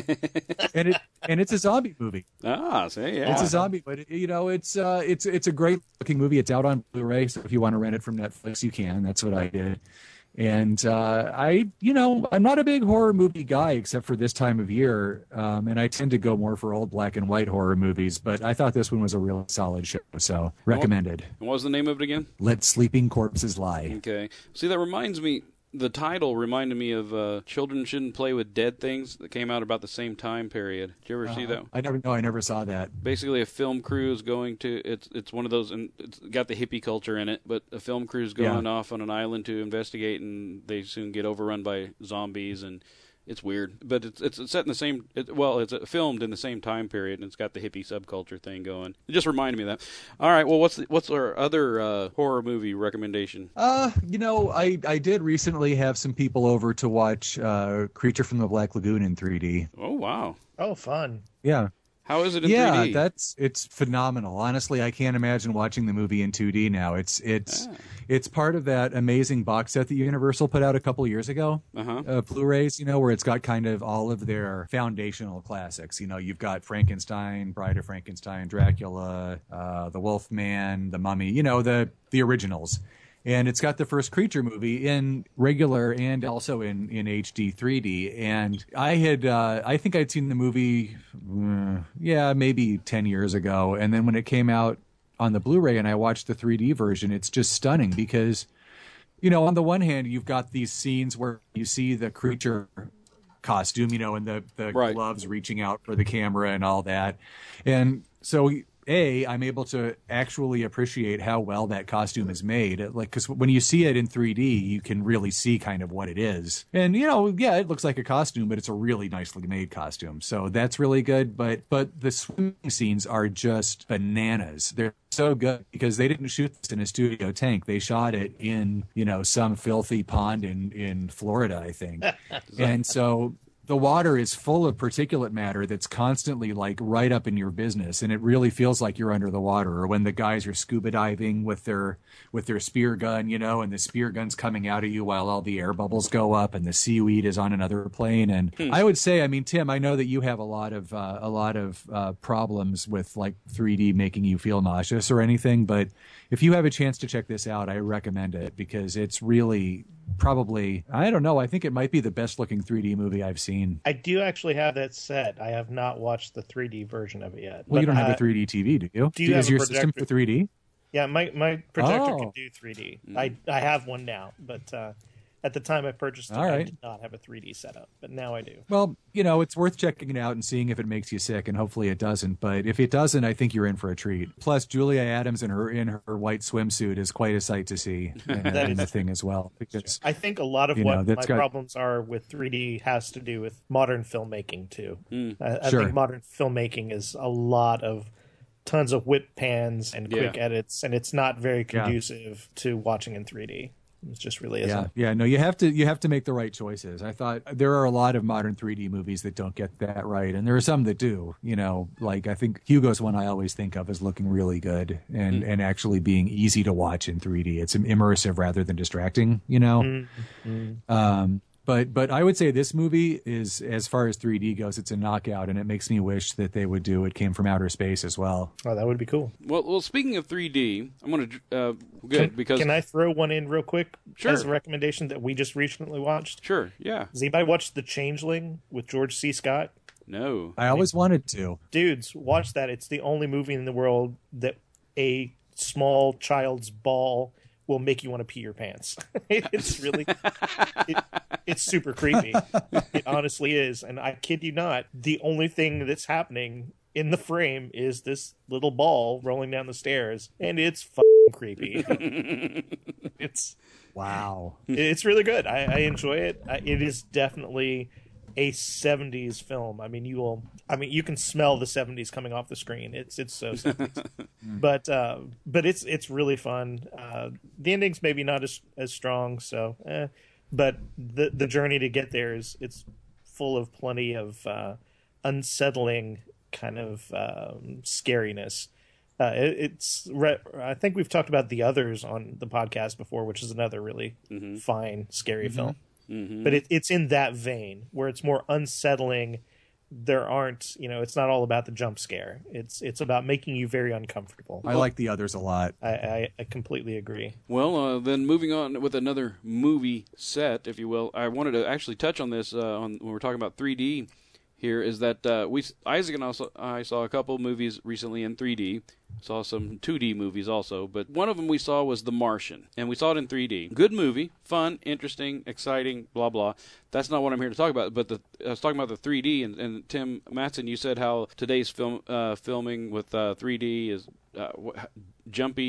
And it and it's a zombie movie. Ah, see, yeah. It's a zombie, but it, you know, it's uh, it's it's a great looking movie. It's out on Blu-ray, so if you want to rent it from Netflix, you can. That's what I did. And uh, I, you know, I'm not a big horror movie guy except for this time of year, um, and I tend to go more for old black and white horror movies. But I thought this one was a really solid show, so recommended. And what was the name of it again? Let Sleeping Corpses Lie. Okay. See, that reminds me, the title reminded me of uh, Children Shouldn't Play with Dead Things that came out about the same time period. Did you ever see that? I never, no, I never saw that. Basically, a film crew is going to, it's it's one of those, and it's got the hippie culture in it, but a film crew is going Yeah. off on an island to investigate, and they soon get overrun by zombies, and It's weird, but it's it's set in the same. It, well, it's filmed in the same time period, and it's got the hippie subculture thing going. It just reminded me of that. All right, well, what's the, what's our other uh, horror movie recommendation? Uh, you know, I I did recently have some people over to watch uh, Creature from the Black Lagoon in three D. Oh wow! Oh, fun. Yeah. How is it in yeah, three D? that's it's phenomenal. Honestly, I can't imagine watching the movie in two D now. It's it's Ah. it's part of that amazing box set that Universal put out a couple years ago. Uh-huh. Uh, Blu-rays, you know, where it's got kind of all of their foundational classics. You know, you've got Frankenstein, Bride of Frankenstein, Dracula, uh, The Wolfman, The Mummy. You know, the the originals. And it's got the first Creature movie in regular and also in, in H D three D. And I had, uh, I think I'd seen the movie, uh, yeah, maybe ten years ago. And then when it came out on the Blu-ray and I watched the three D version, it's just stunning because, you know, on the one hand, you've got these scenes where you see the creature costume, you know, and the, the Right. gloves reaching out for the camera and all that. And so... A, I'm able to actually appreciate how well that costume is made. Like, because when you see it in three D, you can really see kind of what it is. And, you know, yeah, it looks like a costume, but it's a really nicely made costume. So that's really good. But but the swimming scenes are just bananas. They're so good because they didn't shoot this in a studio tank. They shot it in, you know, some filthy pond in, in Florida, I think. And so... the water is full of particulate matter that's constantly like right up in your business, and it really feels like you're under the water. Or when the guys are scuba diving with their with their spear gun, you know, and the spear gun's coming out at you while all the air bubbles go up and the seaweed is on another plane. And Hmm. I would say, I mean, Tim, I know that you have a lot of uh, a lot of uh, problems with like three D making you feel nauseous or anything, but if you have a chance to check this out, I recommend it because it's really probably, I don't know, I think it might be the best looking three D movie I've seen. I do actually have that set. I have not watched the three D version of it yet. Well, you But, don't have uh, a three D T V, do you? do you Is have a your system projector? for three D? Yeah, my, my projector Oh. can do three D. I, I have one now, but uh, at the time I purchased it, All I right. did not have a three D setup, but now I do. Well, you know, it's worth checking it out and seeing if it makes you sick, and hopefully it doesn't. But if it doesn't, I think you're in for a treat. Plus, Julia Adams in her in her white swimsuit is quite a sight to see in, That in is the thing as well. Because I think a lot of You what know, that's my got- problems are with three D has to do with modern filmmaking too. I, I Sure. think modern filmmaking is a lot of tons of whip pans and quick Yeah. edits, and it's not very Yeah. conducive to watching in three D. It just really yeah, isn't. yeah, no, you have to you have to make the right choices. I thought there are a lot of modern three D movies that don't get that right, and there are some that do. You know, like I think Hugo's one I always think of as looking really good and and actually being easy to watch in three D. It's immersive rather than distracting. You know. Mm-hmm. Um, but but I would say this movie is, as far as three D goes, it's a knockout, and it makes me wish that they would do It Came from Outer Space as well. Oh, that would be cool. Well, well, speaking of three D, I'm going to uh, good Can, because can I throw one in real quick Sure. as a recommendation that we just recently watched? sure, yeah, Has anybody watched The Changeling with George C. Scott? no, I always wanted to. Dudes, watch that. It's the only movie in the world that a small child's ball will make you want to pee your pants. It's really, it, it's super creepy. It honestly is. And I kid you not, the only thing that's happening in the frame is this little ball rolling down the stairs, and it's fucking creepy. It's Wow. it's really good. I, I enjoy it. I, it is definitely a seventies film. I mean, you will. I mean, you can smell the seventies coming off the screen. It's it's so seventies. but uh, but it's it's really fun. Uh, the ending's maybe not as as strong. So, eh. But the the journey to get there is it's full of plenty of uh, unsettling kind of um, scariness. Uh, it, it's re- I think we've talked about The Others on the podcast before, which is another really Mm-hmm. fine, scary film. But it, it's in that vein where it's more unsettling. There aren't, you know, it's not all about the jump scare. It's it's about making you very uncomfortable. I like the others a lot. I, I, I completely agree. Well, uh, then moving on with another movie set, if you will, I wanted to actually touch on this uh, on when we're talking about three D. Here is that uh, we Isaac and also I saw a couple movies recently in three D. Saw some two D movies also, but one of them we saw was The Martian, and we saw it in three D. Good movie, fun, interesting, exciting, blah blah. That's not what I'm here to talk about. But the, I was talking about the three D, and, and Tim Matson, you said how today's film uh, filming with uh, three D is uh, wh- jumpy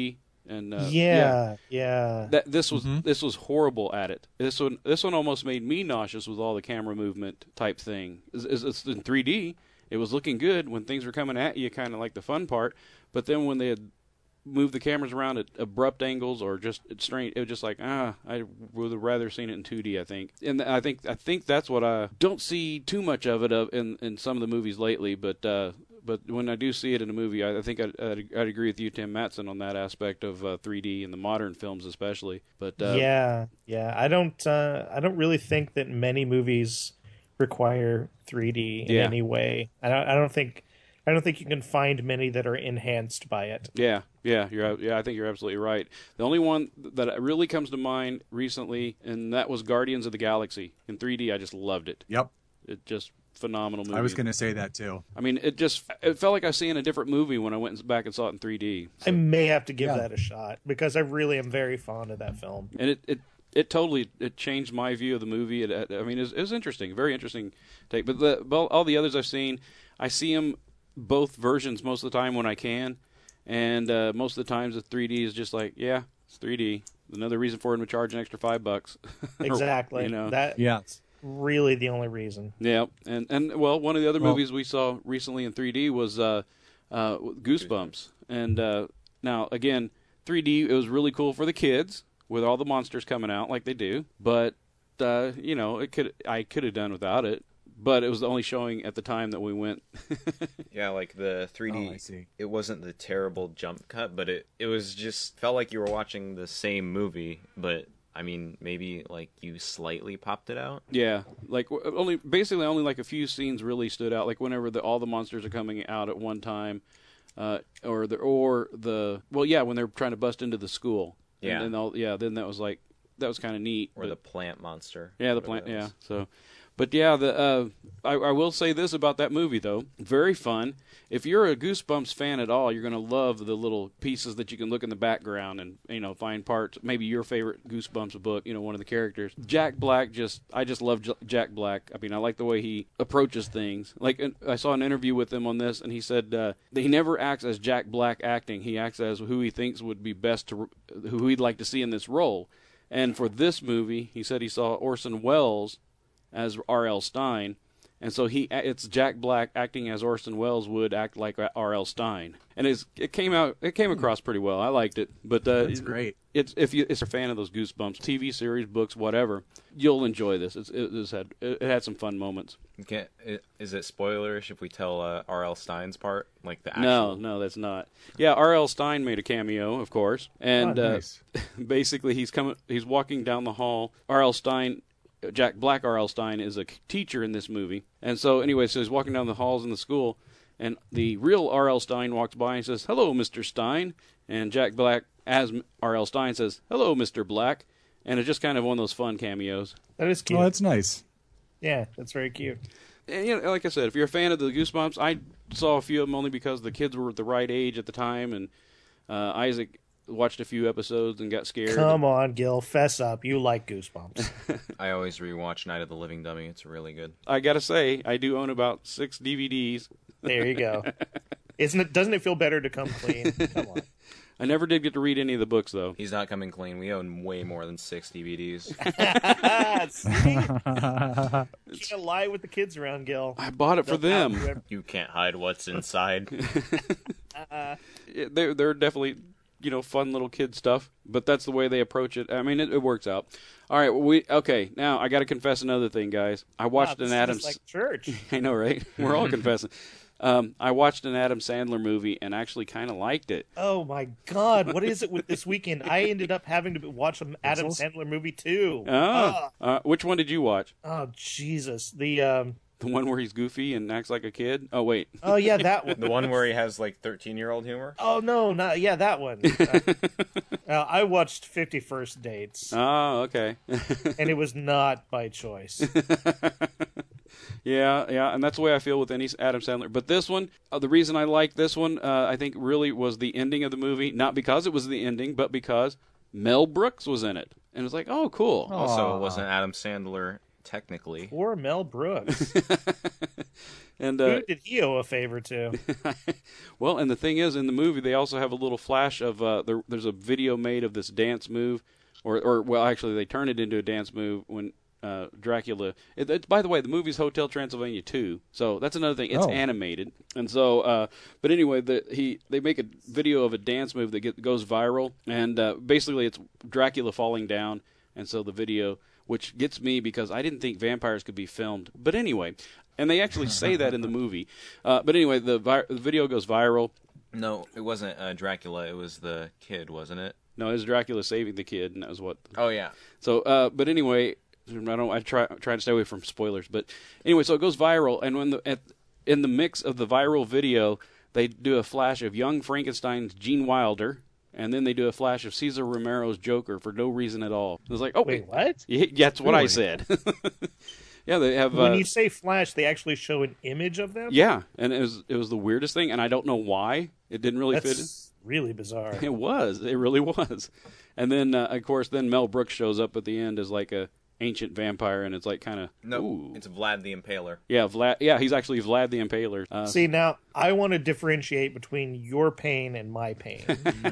And uh, yeah, yeah. That this was this was horrible at it. This one this one almost made me nauseous with all the camera movement type thing. It's, it's, it's in three D. It was looking good when things were coming at you, kind of like the fun part. But then when they had moved the cameras around at abrupt angles or just straight, it was just like ah, I would have rather seen it in two D. I think, and I think I think that's what I don't see too much of it of in in some of the movies lately. But uh, but when I do see it in a movie, I, I think I'd, I'd, I'd agree with you, Tim Matson, on that aspect of uh, three D in the modern films, especially. But uh, yeah, yeah, I don't, uh, I don't really think that many movies require three D in Yeah. any way. I don't, I don't think, I don't think you can find many that are enhanced by it. Yeah, yeah, you're yeah. I think you're absolutely right. The only one that really comes to mind recently, and that was Guardians of the Galaxy in three D. I just loved it. Yep. It just phenomenal movie. I was going to say that too. I mean, it just it felt like I was seeing a different movie when I went back and saw it in three D. I may have to give Yeah. that a shot because I really am very fond of that film. And it, it, it totally it changed my view of the movie. It, it, I mean, it was, it was interesting, very interesting take. But the, well, all the others I've seen, I see them both versions most of the time when I can, and uh, most of the times the three D is just like, yeah, it's three D. Another reason for them to charge an extra five bucks. Or, Exactly. you know. That Yeah. that's really the only reason. Yeah, and and well, one of the other Well- movies we saw recently in three D was uh, uh, Goosebumps, and uh, now again, three D it was really cool for the kids with all the monsters coming out like they do, but uh, you know, it could I could have done without it, but it was the only showing at the time that we went. Yeah, like the three D, Oh, I see. it wasn't the terrible jump cut, but it, it was just, felt like you were watching the same movie, but, I mean, maybe, like, you slightly popped it out. Yeah, like w- only basically only like a few scenes really stood out. Like whenever the, all the monsters are coming out at one time, uh, or the or the well, yeah, when they're trying to bust into the school. Yeah. and then all, yeah, then that was like that was kind of neat. Or but- the plant monster. yeah, the whatever plant. that Yeah, was. so. But yeah, the uh, I, I will say this about that movie though, very fun. If you're a Goosebumps fan at all, you're going to love the little pieces that you can look in the background and you know find parts. Maybe your favorite Goosebumps book, you know, one of the characters. Jack Black, just I just love J- Jack Black. I mean, I like the way he approaches things. Like uh, I saw an interview with him on this, and he said uh, that he never acts as Jack Black acting. He acts as who he thinks would be best to, who he'd like to see in this role. And for this movie, he said he saw Orson Welles as R L. Stein, and so he it's Jack Black acting as Orson Welles would act like R L. Stein, and it's, it came out it came across pretty well. I liked it, but uh, That's great. It's if you if you're a fan of those Goosebumps T V series, books, whatever, you'll enjoy this. It's, it, it's had it had some fun moments. Okay, i- is it spoilerish if we tell uh, R L. Stein's part? Like the actual... No, no, that's not. Yeah, R L. Stein made a cameo, of course, and Oh, nice. uh, basically he's coming he's walking down the hall. R L. Stein. Jack Black R L. Stein is a teacher in this movie. And so, anyway, so he's walking down the halls in the school, and the real R L. Stein walks by and says, "Hello, Mister Stein." And Jack Black, as R L. Stein, says, "Hello, Mister Black." And it's just kind of one of those fun cameos. That is cute. Oh, that's nice. Yeah, that's very cute. And, you know, like I said, if you're a fan of the Goosebumps, I saw a few of them only because the kids were at the right age at the time, and uh, Isaac watched a few episodes and got scared. Come on, Gil, fess up. You like Goosebumps. I always rewatch Night of the Living Dummy. It's really good. I gotta say, I do own about six D V Ds. There you go. Isn't it? Doesn't it feel better to come clean? Come on. I never did get to read any of the books, though. He's not coming clean. We own way more than six D V Ds. Ah, see? You can't lie with the kids around, Gil. I bought it for them. You can't hide what's inside. Yeah, they're they're definitely, you know, fun little kid stuff, but that's the way they approach it. I mean, it, it works out. All right, well, we okay. Now I got to confess another thing, guys. I watched Wow, an this Adam. is like church. I know, right? We're all confessing. Um, I watched an Adam Sandler movie and actually kind of liked it. Oh my God! What is it with this weekend? I ended up having to watch an Adam Pixels? Sandler movie too. Oh, uh, which one did you watch? Oh Jesus! The um. The one where he's goofy and acts like a kid? Oh, wait. Oh yeah, that one. The one where he has like thirteen-year-old humor? Oh no, not yeah, that one. Uh, uh, I watched Fifty First Dates, Oh, okay. and it was not by choice. Yeah, yeah, and that's the way I feel with any Adam Sandler. But this one, uh, the reason I liked this one, uh, I think really was the ending of the movie. Not because it was the ending, but because Mel Brooks was in it. And it's like, oh, cool. Also, Aw. wasn't Adam Sandler technically. Poor Mel Brooks. And uh, Who did he owe a favor to? well, and the thing is, in the movie, they also have a little flash of uh, there, there's a video made of this dance move, or, or well, actually, they turn it into a dance move when uh, Dracula. It, it's, by the way, the movie's Hotel Transylvania two, so that's another thing. It's Oh. animated, and so, uh, but anyway, the, he they make a video of a dance move that get, goes viral, and uh, basically, it's Dracula falling down, and so the video, which gets me because I didn't think vampires could be filmed, but anyway. And they actually say that in the movie. Uh, but anyway, the, vi- the video goes viral. No, it wasn't uh, Dracula. It was the kid, wasn't it? No, it was Dracula saving the kid, and that was what. Oh, yeah. So, uh, but anyway, I don't. I try try to stay away from spoilers. But anyway, so it goes viral, and when the at, in the mix of the viral video, they do a flash of young Frankenstein's Gene Wilder. And then they do a flash of Cesar Romero's Joker for no reason at all. It was like, oh, Wait, what? Yeah, that's what I Really? said. Yeah, they have. When uh, you say flash, they actually show an image of them? Yeah, and it was it was the weirdest thing, and I don't know why it didn't really fit in. That's really bizarre. It was, it really was, and then uh, of course, then Mel Brooks shows up at the end as like a ancient vampire, and it's like kind of No, ooh. it's Vlad the Impaler. Yeah, Vlad. Yeah, he's actually Vlad the Impaler. Uh, See, now, I want to differentiate between your pain and my pain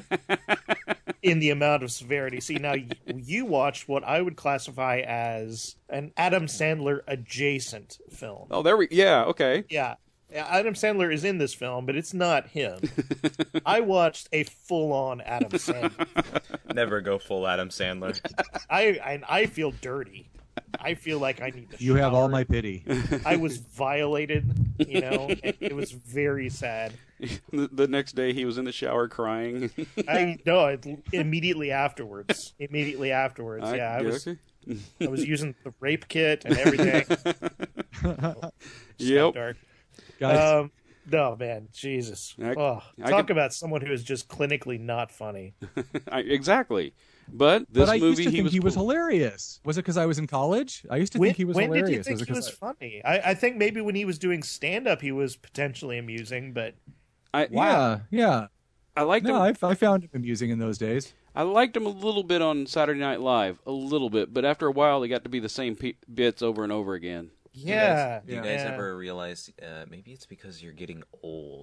in the amount of severity. See, now, you, you watched what I would classify as an Adam Sandler adjacent film. oh, there we. Yeah, okay. Yeah. Yeah, Adam Sandler is in this film, but it's not him. I watched a full-on Adam Sandler. Never go full Adam Sandler. I, I I feel dirty. I feel like I need to You have all shower. my pity. I was violated, you know. and it was very sad. the, the next day, he was in the shower crying. I no, it, immediately afterwards. Immediately afterwards, I- yeah. I was okay. I was using the rape kit and everything. Yep. Dark. Guys, Um, no, man, Jesus. I- oh, I talk could- about someone who is just clinically not funny. I, exactly. But this but I movie, used to he think was he was cool. hilarious. Was it because I was in college? I used to When, think he was when hilarious. did you think was it he 'cause was I- funny? I, I think maybe when he was doing stand-up, he was potentially amusing, but I, Yeah, yeah. I liked No, him. I, I found him amusing in those days. I liked him a little bit on Saturday Night Live, a little bit, but after a while, they got to be the same pe- bits over and over again. yeah. Do you Yeah. guys yeah. ever realize uh, maybe it's because you're getting old?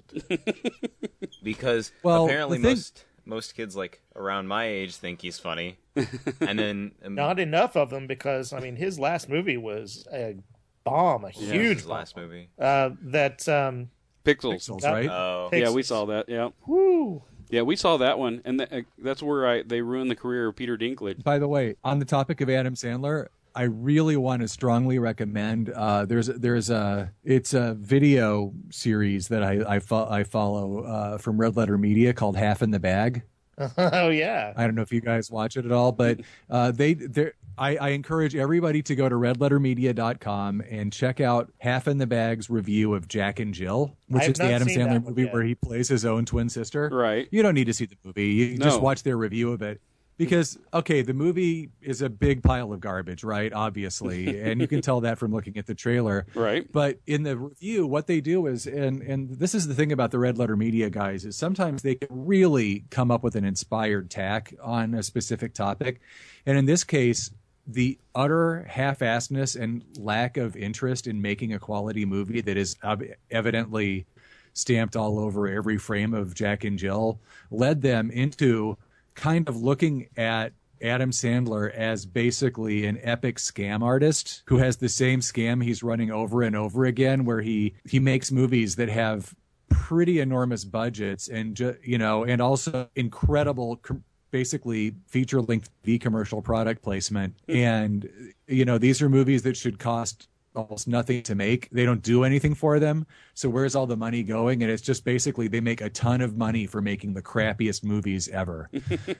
Because Well, apparently the thing- most most kids like around my age think he's funny, and then um, Not enough of them because, I mean, his last movie was a bomb, a yeah, huge his bomb. last movie. Uh, that, um, Pixels. Pixels, That- right? Oh, Pixels. Yeah, we saw that. Yeah, whoo. yeah, we saw that one, and th- uh, that's where I they ruined the career of Peter Dinklage. By the way, on the topic of Adam Sandler, I really want to strongly recommend. Uh, there's there's a it's a video series that I I, fo- I follow uh, from Red Letter Media called Half in the Bag. Oh, yeah. I don't know if you guys watch it at all, but uh, they they I, I encourage everybody to go to red letter media dot com and check out Half in the Bag's review of Jack and Jill, which I've is the not Adam seen that Sandler one movie yet. where he plays his own twin sister. Right. You don't need to see the movie. You No. just watch their review of it. Because, okay, the movie is a big pile of garbage, right? Obviously. And you can tell that from looking at the trailer. Right. But in the review, what they do is, and, and this is the thing about the Red Letter Media guys, is sometimes they can really come up with an inspired tack on a specific topic. And in this case, the utter half-assedness and lack of interest in making a quality movie that is ob- evidently stamped all over every frame of Jack and Jill led them into kind of looking at Adam Sandler as basically an epic scam artist who has the same scam he's running over and over again, where he he makes movies that have pretty enormous budgets and ju- you know and also incredible com- basically feature length T V commercial product placement. And you know these are movies that should cost almost nothing to make. They don't do anything for them. So where's all the money going? And it's just basically they make a ton of money for making the crappiest movies ever.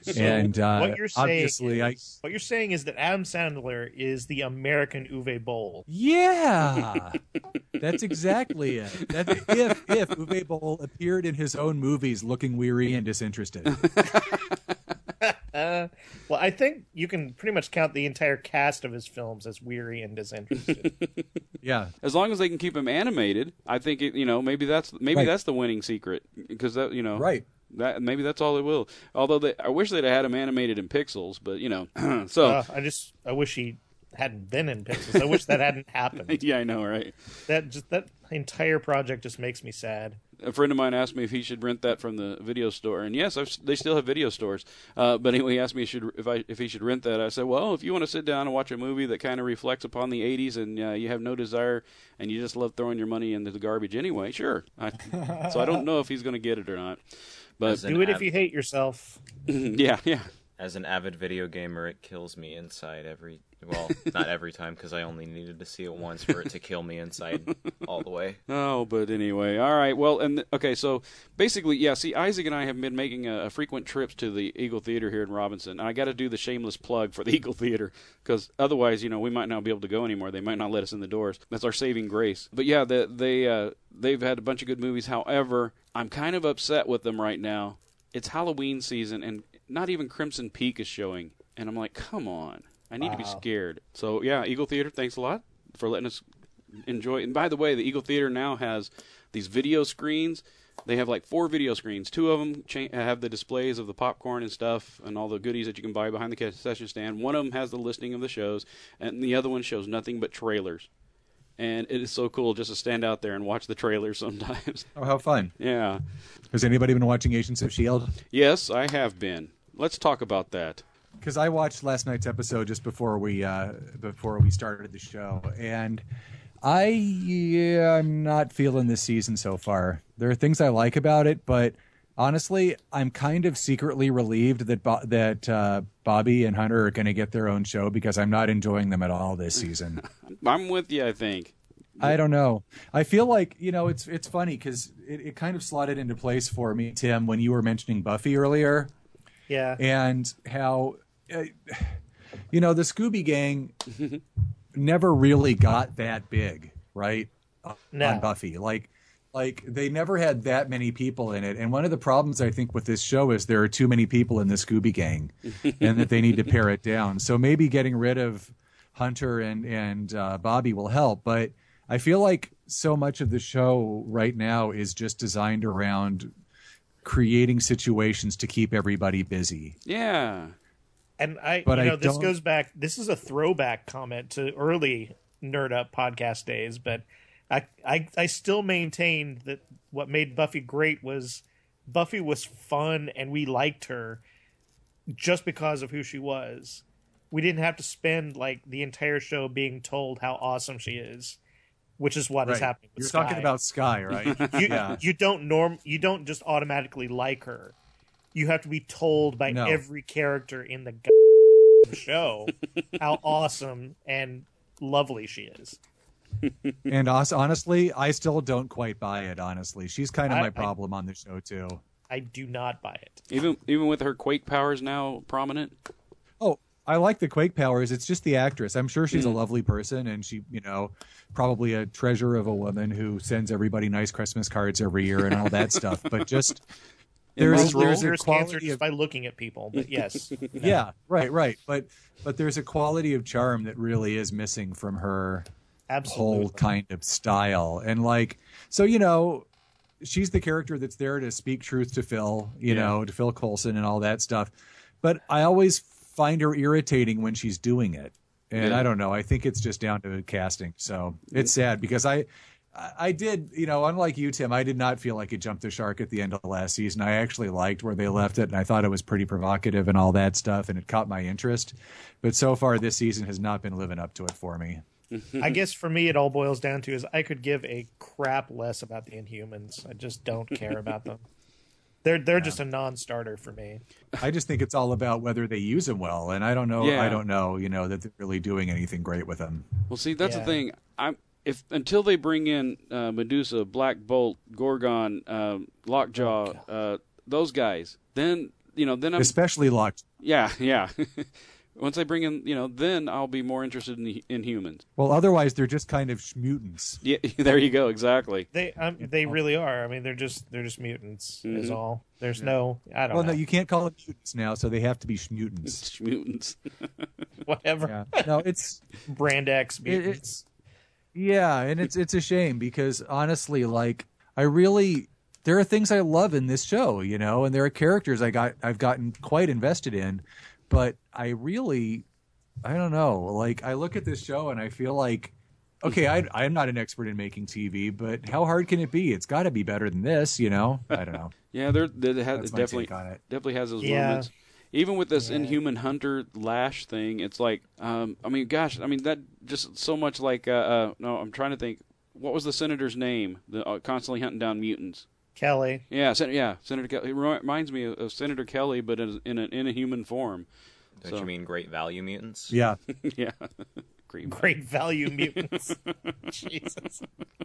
and uh, what you're saying obviously, I is, what you're saying is that Adam Sandler is the American Uwe Boll. yeah, that's exactly it. That, if if Uwe Boll appeared in his own movies looking weary and disinterested. Uh, well, I think you can pretty much count the entire cast of his films as weary and disinterested. Yeah. As long as they can keep him animated, I think it, you know maybe that's maybe Right. that's the winning secret because that you know Right. that maybe that's all they will. Although they, I wish they'd have had him animated in pixels, but you know so uh, I just I wish he hadn't been in Pixels. I wish that hadn't happened. Yeah, I know, right? That just that entire project just makes me sad. A friend of mine asked me if he should rent that from the video store, and yes, I've, they still have video stores. Uh, but anyway, he asked me should, if I if he should rent that. I said, well, if you want to sit down and watch a movie that kind of reflects upon the eighties, and uh, you have no desire, and you just love throwing your money into the garbage anyway, sure. I, so I don't know if he's going to get it or not. But do it if you hate yourself. yeah, yeah. As an avid video gamer, it kills me inside every... Well, not every time, because I only needed to see it once for it to kill me inside all the way. Oh, but anyway. All right. Well, and okay, so basically, yeah, see, Isaac and I have been making a, a frequent trips to the Eagle Theater here in Robinson. And I got to do the shameless plug for the Eagle Theater, because otherwise, you know, we might not be able to go anymore. They might not let us in the doors. That's our saving grace. But yeah, the, they, uh, they've had a bunch of good movies. However, I'm kind of upset with them right now. It's Halloween season, and not even Crimson Peak is showing. And I'm like, come on. I need wow. to be scared. So, yeah, Eagle Theater, thanks a lot for letting us enjoy. And by the way, the Eagle Theater now has these video screens. They have like four video screens. Two of them cha- have the displays of the popcorn and stuff and all the goodies that you can buy behind the concession stand. One of them has the listing of the shows, and the other one shows nothing but trailers. And it is so cool just to stand out there and watch the trailers sometimes. Oh, how fun. Yeah. Has anybody been watching Agents of S H I E L D? Yes, I have been. Let's talk about that. Because I watched last night's episode just before we uh, before we started the show, and I yeah, I'm not feeling this season so far. There are things I like about it, but honestly, I'm kind of secretly relieved that Bo- that uh, Bobby and Hunter are going to get their own show, because I'm not enjoying them at all this season. I'm with you, I think. I don't know. I feel like, you know, it's it's funny because it, it kind of slotted into place for me, Tim, when you were mentioning Buffy earlier. Yeah. And how, uh, you know, the Scooby Gang never really got that big, right? No. On Buffy. Like, like they never had that many people in it. And one of the problems, I think, with this show is there are too many people in the Scooby Gang and that they need to pare it down. So maybe getting rid of Hunter and, and uh, Bobby will help. But I feel like so much of the show right now is just designed around creating situations to keep everybody busy. Yeah. And I, but you know, I this don't... goes back, this is a throwback comment to early Nerd Up podcast days, but I, I, I still maintain that what made Buffy great was Buffy was fun and we liked her just because of who she was. We didn't have to spend like the entire show being told how awesome she is. Which is what right. is happening with You're Skye. talking about Skye, right? you, yeah. you don't norm. You don't just automatically like her. You have to be told by no. every character in the show how awesome and lovely she is. And honestly, I still don't quite buy it. Honestly, she's kind of I, my problem I, on the show too. I do not buy it. Even even with her Quake powers now prominent. Oh. I like the Quake powers. It's just the actress. I'm sure she's mm. a lovely person, and she, you know, probably a treasure of a woman who sends everybody nice Christmas cards every year and all that stuff. But just there's there's a quality cancer just of, by looking at people. But yes, no. yeah, right, right. But but there's a quality of charm that really is missing from her Absolutely. whole kind of style. And like, so you know, she's the character that's there to speak truth to Phil, you yeah. know, to Phil Coulson and all that stuff. But I always find her irritating when she's doing it, and yeah. I don't know, I think it's just down to casting. So it's sad because I I did, you know, unlike you, Tim, I did not feel like it jumped the shark at the end of the last season. I actually liked where they left it, and I thought it was pretty provocative and all that stuff, and it caught my interest. But so far this season has not been living up to it for me. I guess for me it all boils down to is I could give a crap less about the Inhumans. I just don't care about them. They're they're yeah. just a non-starter for me. I just think it's all about whether they use them well, and I don't know. Yeah. I don't know. You know that they're really doing anything great with them. Well, see, that's yeah. the thing. I'm if until they bring in uh, Medusa, Black Bolt, Gorgon, um, Lockjaw, oh, uh, those guys, then you know, then I'm especially Lockjaw. Yeah, yeah. Once I bring in, you know, then I'll be more interested in the, in humans. Well, otherwise they're just kind of mutants. Yeah, there you go. Exactly. They um, they really are. I mean, they're just they're just mutants. Mm-hmm. Is all. There's yeah. no. I don't. Well, know. no, you can't call them mutants now, so they have to be schmutants. Mutants. Whatever. Yeah. No, it's Brand X mutants. It, it's, yeah, and it's it's a shame because honestly, like I really. There are things I love in this show, you know, and there are characters I got I've gotten quite invested in. But I really I don't know. Like, I look at this show and I feel like, okay, I, I'm not an expert in making T V, but how hard can it be? It's got to be better than this, you know? I don't know. Yeah, there, there has, That's it my definitely take on it. definitely has those Yeah. moments. Even with this Yeah. Inhuman Hunter Lash thing, it's like, um, I mean, gosh, I mean that just so much like. Uh, uh, no, I'm trying to think. What was the senator's name? The uh, constantly hunting down mutants. Kelly. Yeah, Sen- yeah, Senator Kelly. It remi- reminds me of, of Senator Kelly, but in, in, a, in a human form. Don't So- you mean Great Value Mutants? Yeah. yeah. Great. Great value mutants. Jesus.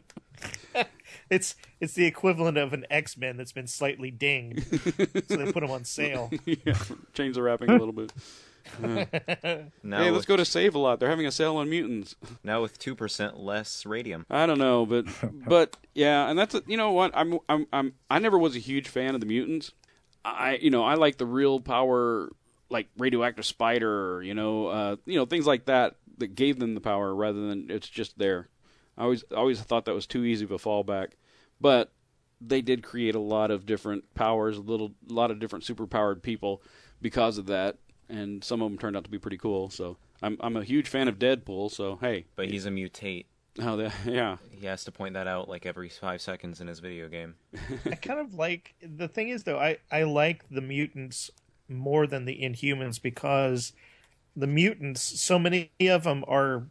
it's it's the equivalent of an X-Men that's been slightly dinged, so they put them on sale. yeah, change the wrapping a little bit. Now Hey, with, let's go to Save a Lot. They're having a sale on mutants. now with two percent less radium. I don't know, but but yeah, and that's a, you know what I'm I'm I'm I never was a huge fan of the mutants. I you know I like the real power, like radioactive spider, you know, uh, you know things like that that gave them the power rather than it's just there. I always always thought that was too easy of a fallback, but they did create a lot of different powers, a little a lot of different superpowered people because of that, and some of them turned out to be pretty cool. So I'm I'm a huge fan of Deadpool. So hey, But he's a mutate. oh that, yeah. He has to point that out like every five seconds in his video game. I kind of like the thing is though I I like the mutants more than the Inhumans because the mutants, so many of them are.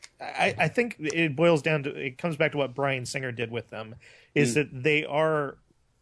I, I think it boils down to it comes back to what Bryan Singer did with them, is Mm. that they are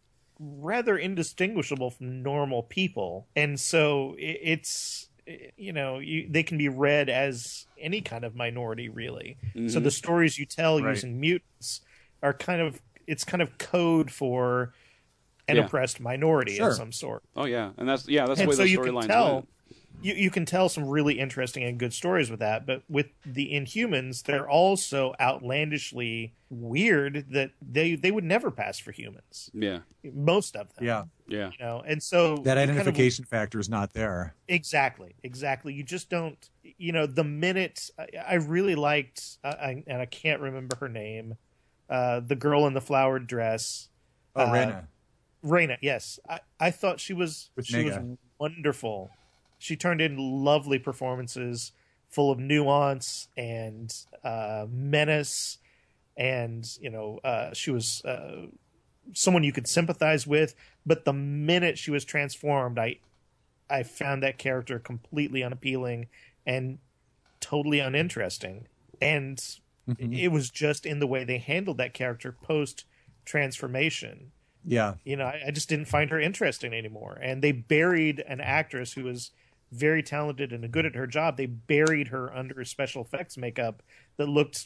rather indistinguishable from normal people, and so it, it's you know you, they can be read as any kind of minority really. So the stories you tell Right. using mutants are kind of it's kind of code for an Yeah. oppressed minority Sure. of some sort. Oh yeah, and that's yeah, that's the And way so the you can storylines tell went. you, you can tell some really interesting and good stories with that, but with the Inhumans, they're also outlandishly weird that they they would never pass for humans. Yeah, Most of them. Yeah. yeah, You know, and so That you kind of- identification factor is not there. exactly, exactly. You just don't. You know, the minute I, I really liked, uh, I, and I can't remember her name, uh, the girl in the flowered dress. Oh, Uh, Rena. Raina, yes. I, I thought she was With she Mega. was wonderful. She turned in lovely performances full of nuance and uh, menace, and you know uh, she was uh, someone you could sympathize with. But the minute she was transformed, I I found that character completely unappealing and totally uninteresting. And it was just in the way they handled that character post transformation. Yeah. You know, I, I just didn't find her interesting anymore. And they buried an actress who was very talented and good at her job. They buried her under special effects makeup that looked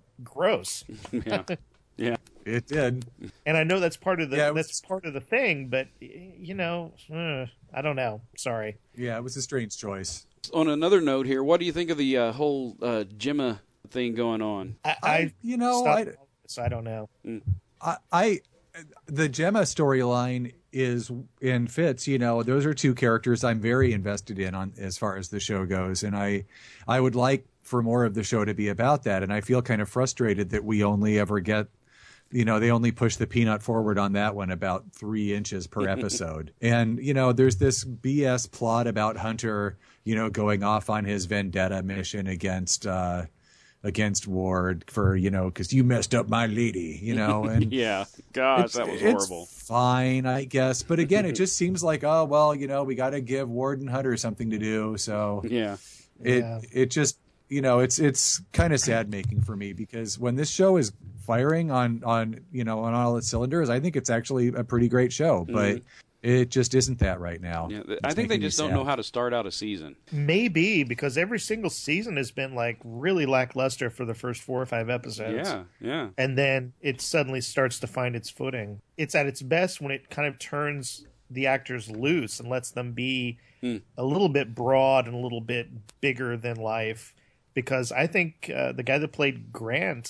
gross. yeah, yeah. It did. And I know that's part of the Yeah, it was- that's part of the thing, but you know, uh, I don't know. Sorry. Yeah, it was a strange choice. On another note here, what do you think of the uh, whole uh, Gemma thing going on? I, I, I you know, stopped I, all this, I don't know. I, I, the Gemma storyline is in Fitz. You know, those are two characters I'm very invested in on as far as the show goes, and I, I would like for more of the show to be about that. And I feel kind of frustrated that we only ever get, you know, they only push the peanut forward on that one about three inches per episode. And you know, there's this B S plot about Hunter, you know, going off on his vendetta mission against. uh against Ward for, you know, because you messed up my lady, you know, and Yeah, gosh, it's, that was it's horrible. fine, I guess. But again, it just seems like, oh, well, you know, we got to give Ward and Hunter something to do. So Yeah, it Yeah. it just, you know, it's it's kind of sad making for me because when this show is firing on on you know on all its cylinders, I think it's actually a pretty great show, but it just isn't that right now. yeah. It's I think they making me just don't sad. know how to start out a season. Maybe because every single season has been like really lackluster for the first four or five episodes. Yeah, yeah, And then it suddenly starts to find its footing. It's at its best when it kind of turns the actors loose and lets them be a little bit broad and a little bit bigger than life. Because I think uh, the guy that played Grant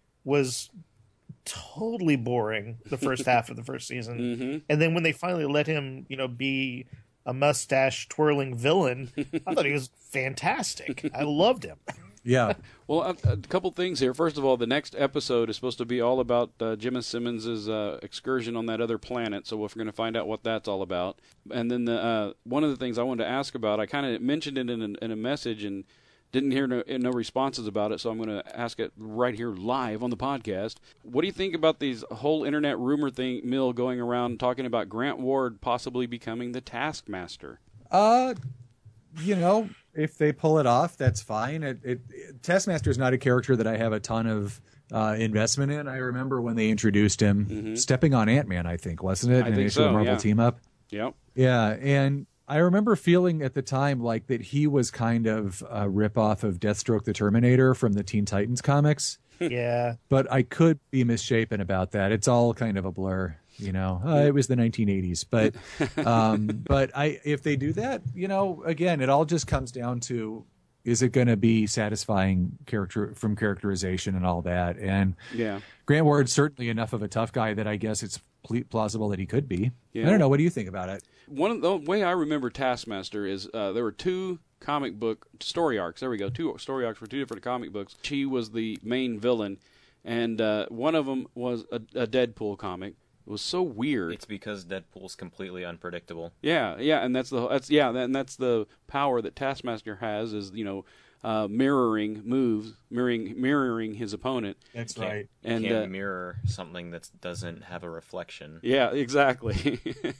was totally boring the first half of the first season. Mm-hmm. And then when they finally let him, you know, be a mustache twirling villain, I thought he was fantastic. I loved him. Yeah. Well, a, a couple things here. First of all, the next episode is supposed to be all about uh, Gemma Simmons' uh, excursion on that other planet, so we're going to find out what that's all about. And then the uh, one of the things I wanted to ask about, I kind of mentioned it in a, in a message, and Didn't hear no, no responses about it, so I'm going to ask it right here live on the podcast. What do you think about these whole internet rumor thing, mill going around talking about Grant Ward possibly becoming the Taskmaster? Uh, you know, if they pull it off, that's fine. It, it, it Taskmaster is not a character that I have a ton of uh, investment in. I remember when they introduced him, mm-hmm. stepping on Ant-Man, I think, wasn't it? I in think an issue so, of Marvel yeah. Team Up. Yep. Yeah, and I remember feeling at the time like that he was kind of a ripoff of Deathstroke the Terminator from the Teen Titans comics. Yeah. But I could be misshapen about that. It's all kind of a blur, you know. Uh, it was the nineteen eighties, but um, but I if they do that, you know, again, it all just comes down to, is it going to be satisfying character from characterization and all that? And yeah, Grant Ward's certainly enough of a tough guy that I guess it's plausible that he could be. Yeah. I don't know. What do you think about it? One of the way I remember Taskmaster is uh, there were two comic book story arcs. There we go, two story arcs for two different comic books. He was the main villain, and uh, one of them was a, a Deadpool comic. It was so weird. It's because Deadpool's completely unpredictable. Yeah, yeah, and that's the that's yeah, and that's the power that Taskmaster has is you know uh, mirroring moves, mirroring mirroring his opponent. That's Can't- right. And Can't uh, mirror something that doesn't have a reflection. yeah, exactly.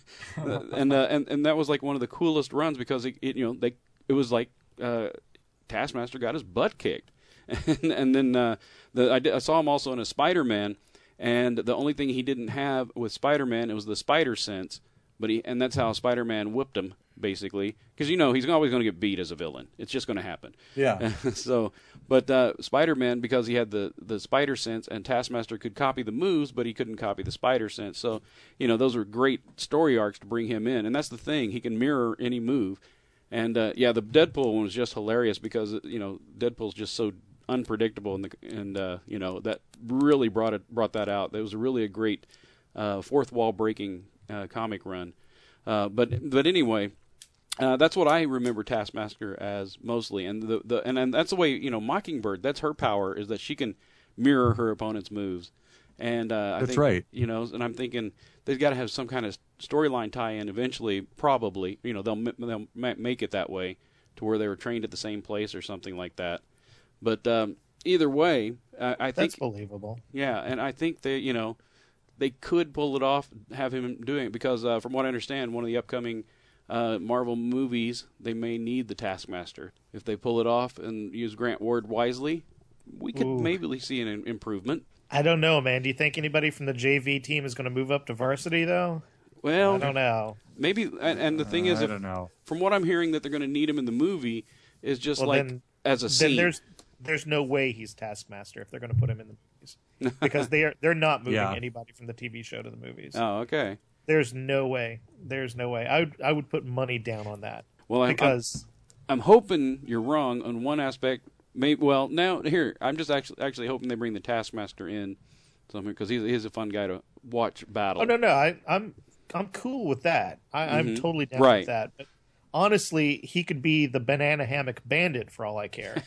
and uh, and and that was like one of the coolest runs because it, it you know they it was like uh, Taskmaster got his butt kicked, and, and then uh, the I, did, I saw him also in a Spider-Man. And the only thing he didn't have with Spider-Man, it was the spider sense, but he and that's how Spider-Man whipped him basically, because you know he's always going to get beat as a villain. It's just going to happen. Yeah. so, but uh, Spider-Man, because he had the the spider sense, and Taskmaster could copy the moves, but he couldn't copy the spider sense. So, you know, those were great story arcs to bring him in, and that's the thing. He can mirror any move. And uh, yeah, the Deadpool one was just hilarious because you know Deadpool's just so unpredictable, and the, and uh, you know that really brought it brought that out. That was really a great uh, fourth wall breaking uh, comic run. Uh, but but anyway, uh, that's what I remember Taskmaster as mostly, and the, the and, and that's the way you know Mockingbird. That's her power, is that she can mirror her opponent's moves. And uh, I That's think, right. You know, and I'm thinking they've got to have some kind of storyline tie-in eventually. Probably, you know, they'll they'll make it that way to where they were trained at the same place or something like that. But um, either way, I, I think That's believable. Yeah, and I think they, you know, they could pull it off, have him doing it because, uh, from what I understand, one of the upcoming uh, Marvel movies, they may need the Taskmaster. If they pull it off and use Grant Ward wisely, we could Ooh. maybe see an improvement. I don't know, man. Do you think anybody from the J V team is going to move up to varsity, though? Well, I don't know. maybe. And, and the thing is, I if, don't know. from what I'm hearing, that they're going to need him in the movie is just Well, like then- as a Then scene. there's there's no way he's Taskmaster if they're going to put him in the movies because they are they're not moving Yeah. anybody from the T V show to the movies. Oh, okay. There's no way. There's no way. I would I would put money down on that Well, I, because I'm hoping you're wrong on one aspect. Maybe well, now here I'm just actually actually hoping they bring the Taskmaster in somewhere because he's he's a fun guy to watch battle. oh no no I, I'm I'm cool with that. I, I'm Mhm. totally down Right. with that. But honestly, he could be the banana hammock bandit for all I care.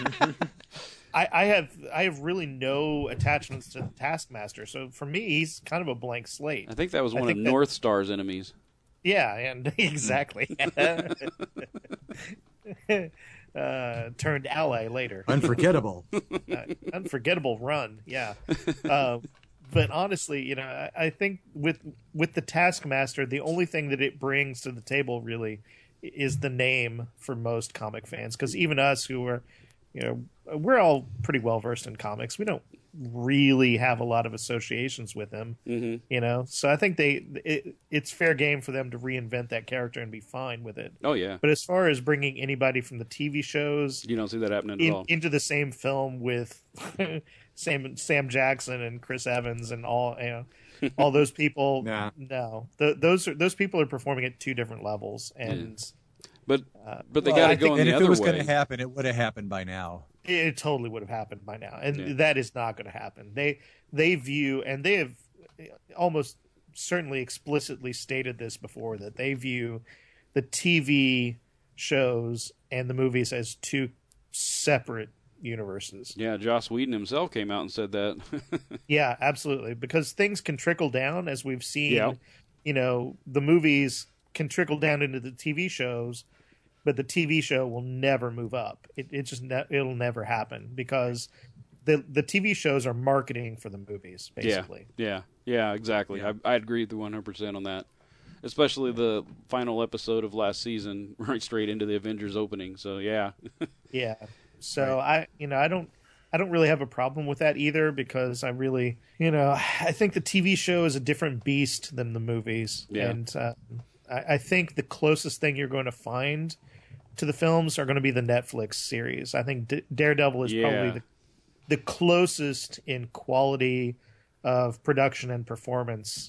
I, I have I have really no attachments to the Taskmaster, so for me, he's kind of a blank slate. I think that was I one of think that- North Star's enemies. Yeah, and exactly. uh, turned ally later. Unforgettable. Uh, unforgettable run, yeah. Uh, but honestly, you know, I, I think with with the Taskmaster, the only thing that it brings to the table really is the name for most comic fans. Because even us, who are, you know, we're all pretty well versed in comics. We don't really have a lot of associations with him, Mm-hmm. you know. So I think they it, it's fair game for them to reinvent that character and be fine with it. Oh yeah, But as far as bringing anybody from the T V shows you don't see that happening at in, all. into the same film with Sam Sam Jackson and Chris Evans and all you know all those people, Nah. no, Th those are, those people are performing at two different levels, and But uh, but they well, got I to go think- in And the if it other was way. going to happen, it would have happened by now. it totally would have happened by now, and Yeah. that is not going to happen. They they view, and they have almost certainly explicitly stated this before, that they view the T V shows and the movies as two separate universes. Yeah, Joss Whedon himself came out and said that. Yeah, absolutely, because things can trickle down, as we've seen. Yeah. You know, the movies can trickle down into the T V shows, but the T V show will never move up. It, it just ne- it'll never happen because the the T V shows are marketing for the movies, basically. Yeah, yeah, yeah, exactly. I I agree with you one hundred percent on that. Especially the final episode of last season, right straight into the Avengers opening. So yeah, yeah. So I, you know, I don't, I don't really have a problem with that either because I really, you know, I think the T V show is a different beast than the movies, Yeah. and uh, I, I think the closest thing you're going to find to the films are going to be the Netflix series. I think D- Daredevil is Yeah. probably the, the closest in quality of production and performance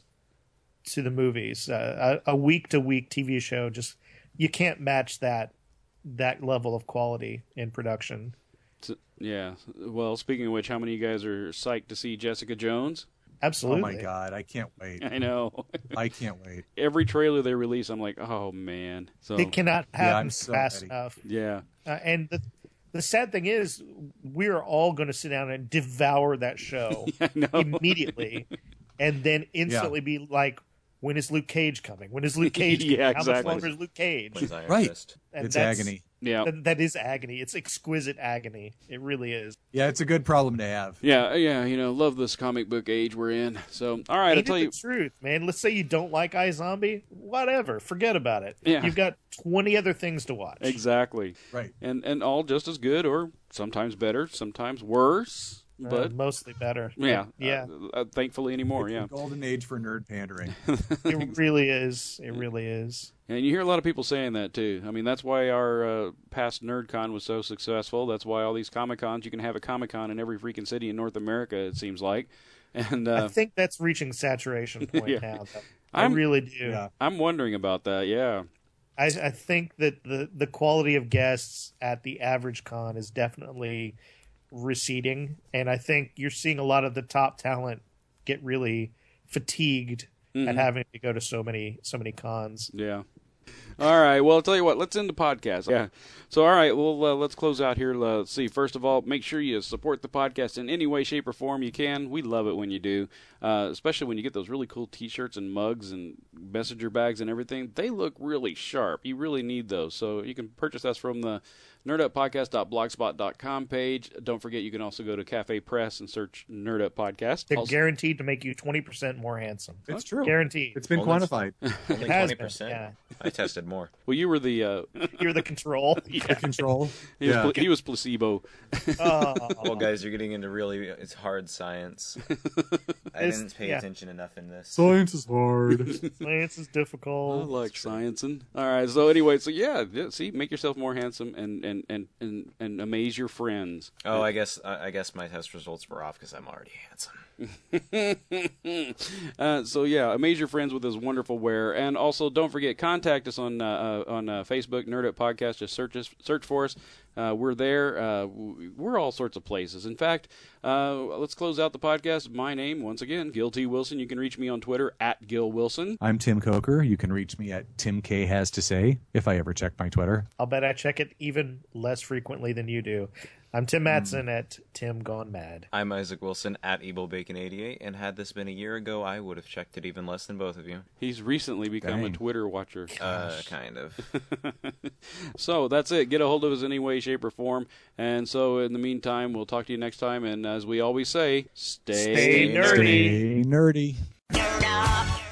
to the movies. Uh, a week to week T V show, just you can't match that that level of quality in production. So- yeah. Well, speaking of which, how many of you guys are psyched to see Jessica Jones? Absolutely. Oh my god, I can't wait. I know. I can't wait. Every trailer they release, I'm like, oh man. So It cannot Yeah, happen I'm so fast ready. enough. yeah, Uh, and the the sad thing is, we're all going to sit down and devour that show I know. immediately, and then instantly be like, "When is Luke Cage coming? When is Luke Cage? Coming? Yeah, How exactly. much longer is Luke Cage?" When's Iron Right. Fist? And It's that's- agony. Yeah. That, that is agony. It's exquisite agony. It really is. Yeah, it's a good problem to have. Yeah, yeah, you know, love this comic book age we're in. So, all right, I'll Ain't tell it you. the truth, man. Let's say you don't like iZombie, whatever. Forget about it. Yeah. You've got twenty other things to watch. Exactly. Right. And and all just as good, or sometimes better, sometimes worse. Uh, But mostly better. yeah, yeah. Uh, uh, thankfully anymore. It's Yeah. the golden age for nerd pandering. It really is. It really is. And you hear a lot of people saying that too. I mean, that's why our uh, past NerdCon was so successful. That's why all these Comic Cons, you can have a Comic Con in every freaking city in North America, it seems like. And uh, I think that's reaching saturation point Yeah. now. Though. I I'm- really do. Yeah. I'm wondering about that. Yeah. I, I think that the, the quality of guests at the average con is definitely receding, and I think you're seeing a lot of the top talent get really fatigued Mm-hmm. at having to go to so many so many cons. Yeah. All right. Well, I'll tell you what. Let's end the podcast. Yeah. So, all right. Well, uh, let's close out here. Uh, let's see. First of all, make sure you support the podcast in any way, shape, or form you can. We love it when you do, uh, especially when you get those really cool T-shirts and mugs and messenger bags and everything. They look really sharp. You really need those. So you can purchase us from the nerd up podcast dot blogspot dot com page. Don't forget, you can also go to Cafe Press and search Nerd Up Podcast. They're Also- guaranteed to make you twenty percent more handsome. It's true. Guaranteed. It's been Well, that's- quantified. Only It has twenty been, percent. yeah. I tested more. well, you were the. Uh, You're the control. The control. he, was Yeah. pla- he was placebo. Oh, Well, guys, you're getting into really it's hard science. I It's- didn't pay yeah. attention enough in this. Science is hard. science is I difficult. like sciencing. All right. So anyway, so yeah, yeah, see, make yourself more handsome and and and and, and amaze your friends. Oh, I guess I I guess my test results were off because I'm already handsome. uh, so yeah, amaze your friends with this wonderful wear, and also don't forget, contact us on uh, uh, on uh, Facebook, Nerd Up Podcast. Just search us, search for us. Uh, we're there. Uh, w- we're all sorts of places. In fact, uh, let's close out the podcast. My name, once again, Gil T. Wilson. You can reach me on Twitter at Gil Wilson. I'm Tim Coker. You can reach me at Tim K Has to Say if I ever check my Twitter. I'll bet I check it even less frequently than you do. I'm Tim Matson at Tim Gone Mad. I'm Isaac Wilson at Evil Bacon eighty-eight, and had this been a year ago, I would have checked it even less than both of you. He's recently become a Dang. Twitter watcher. Uh, kind of. So that's it. Get a hold of us in any way, shape, or form. And so in the meantime, we'll talk to you next time. And as we always say, stay, Stay nerdy. Stay nerdy. Nerd up.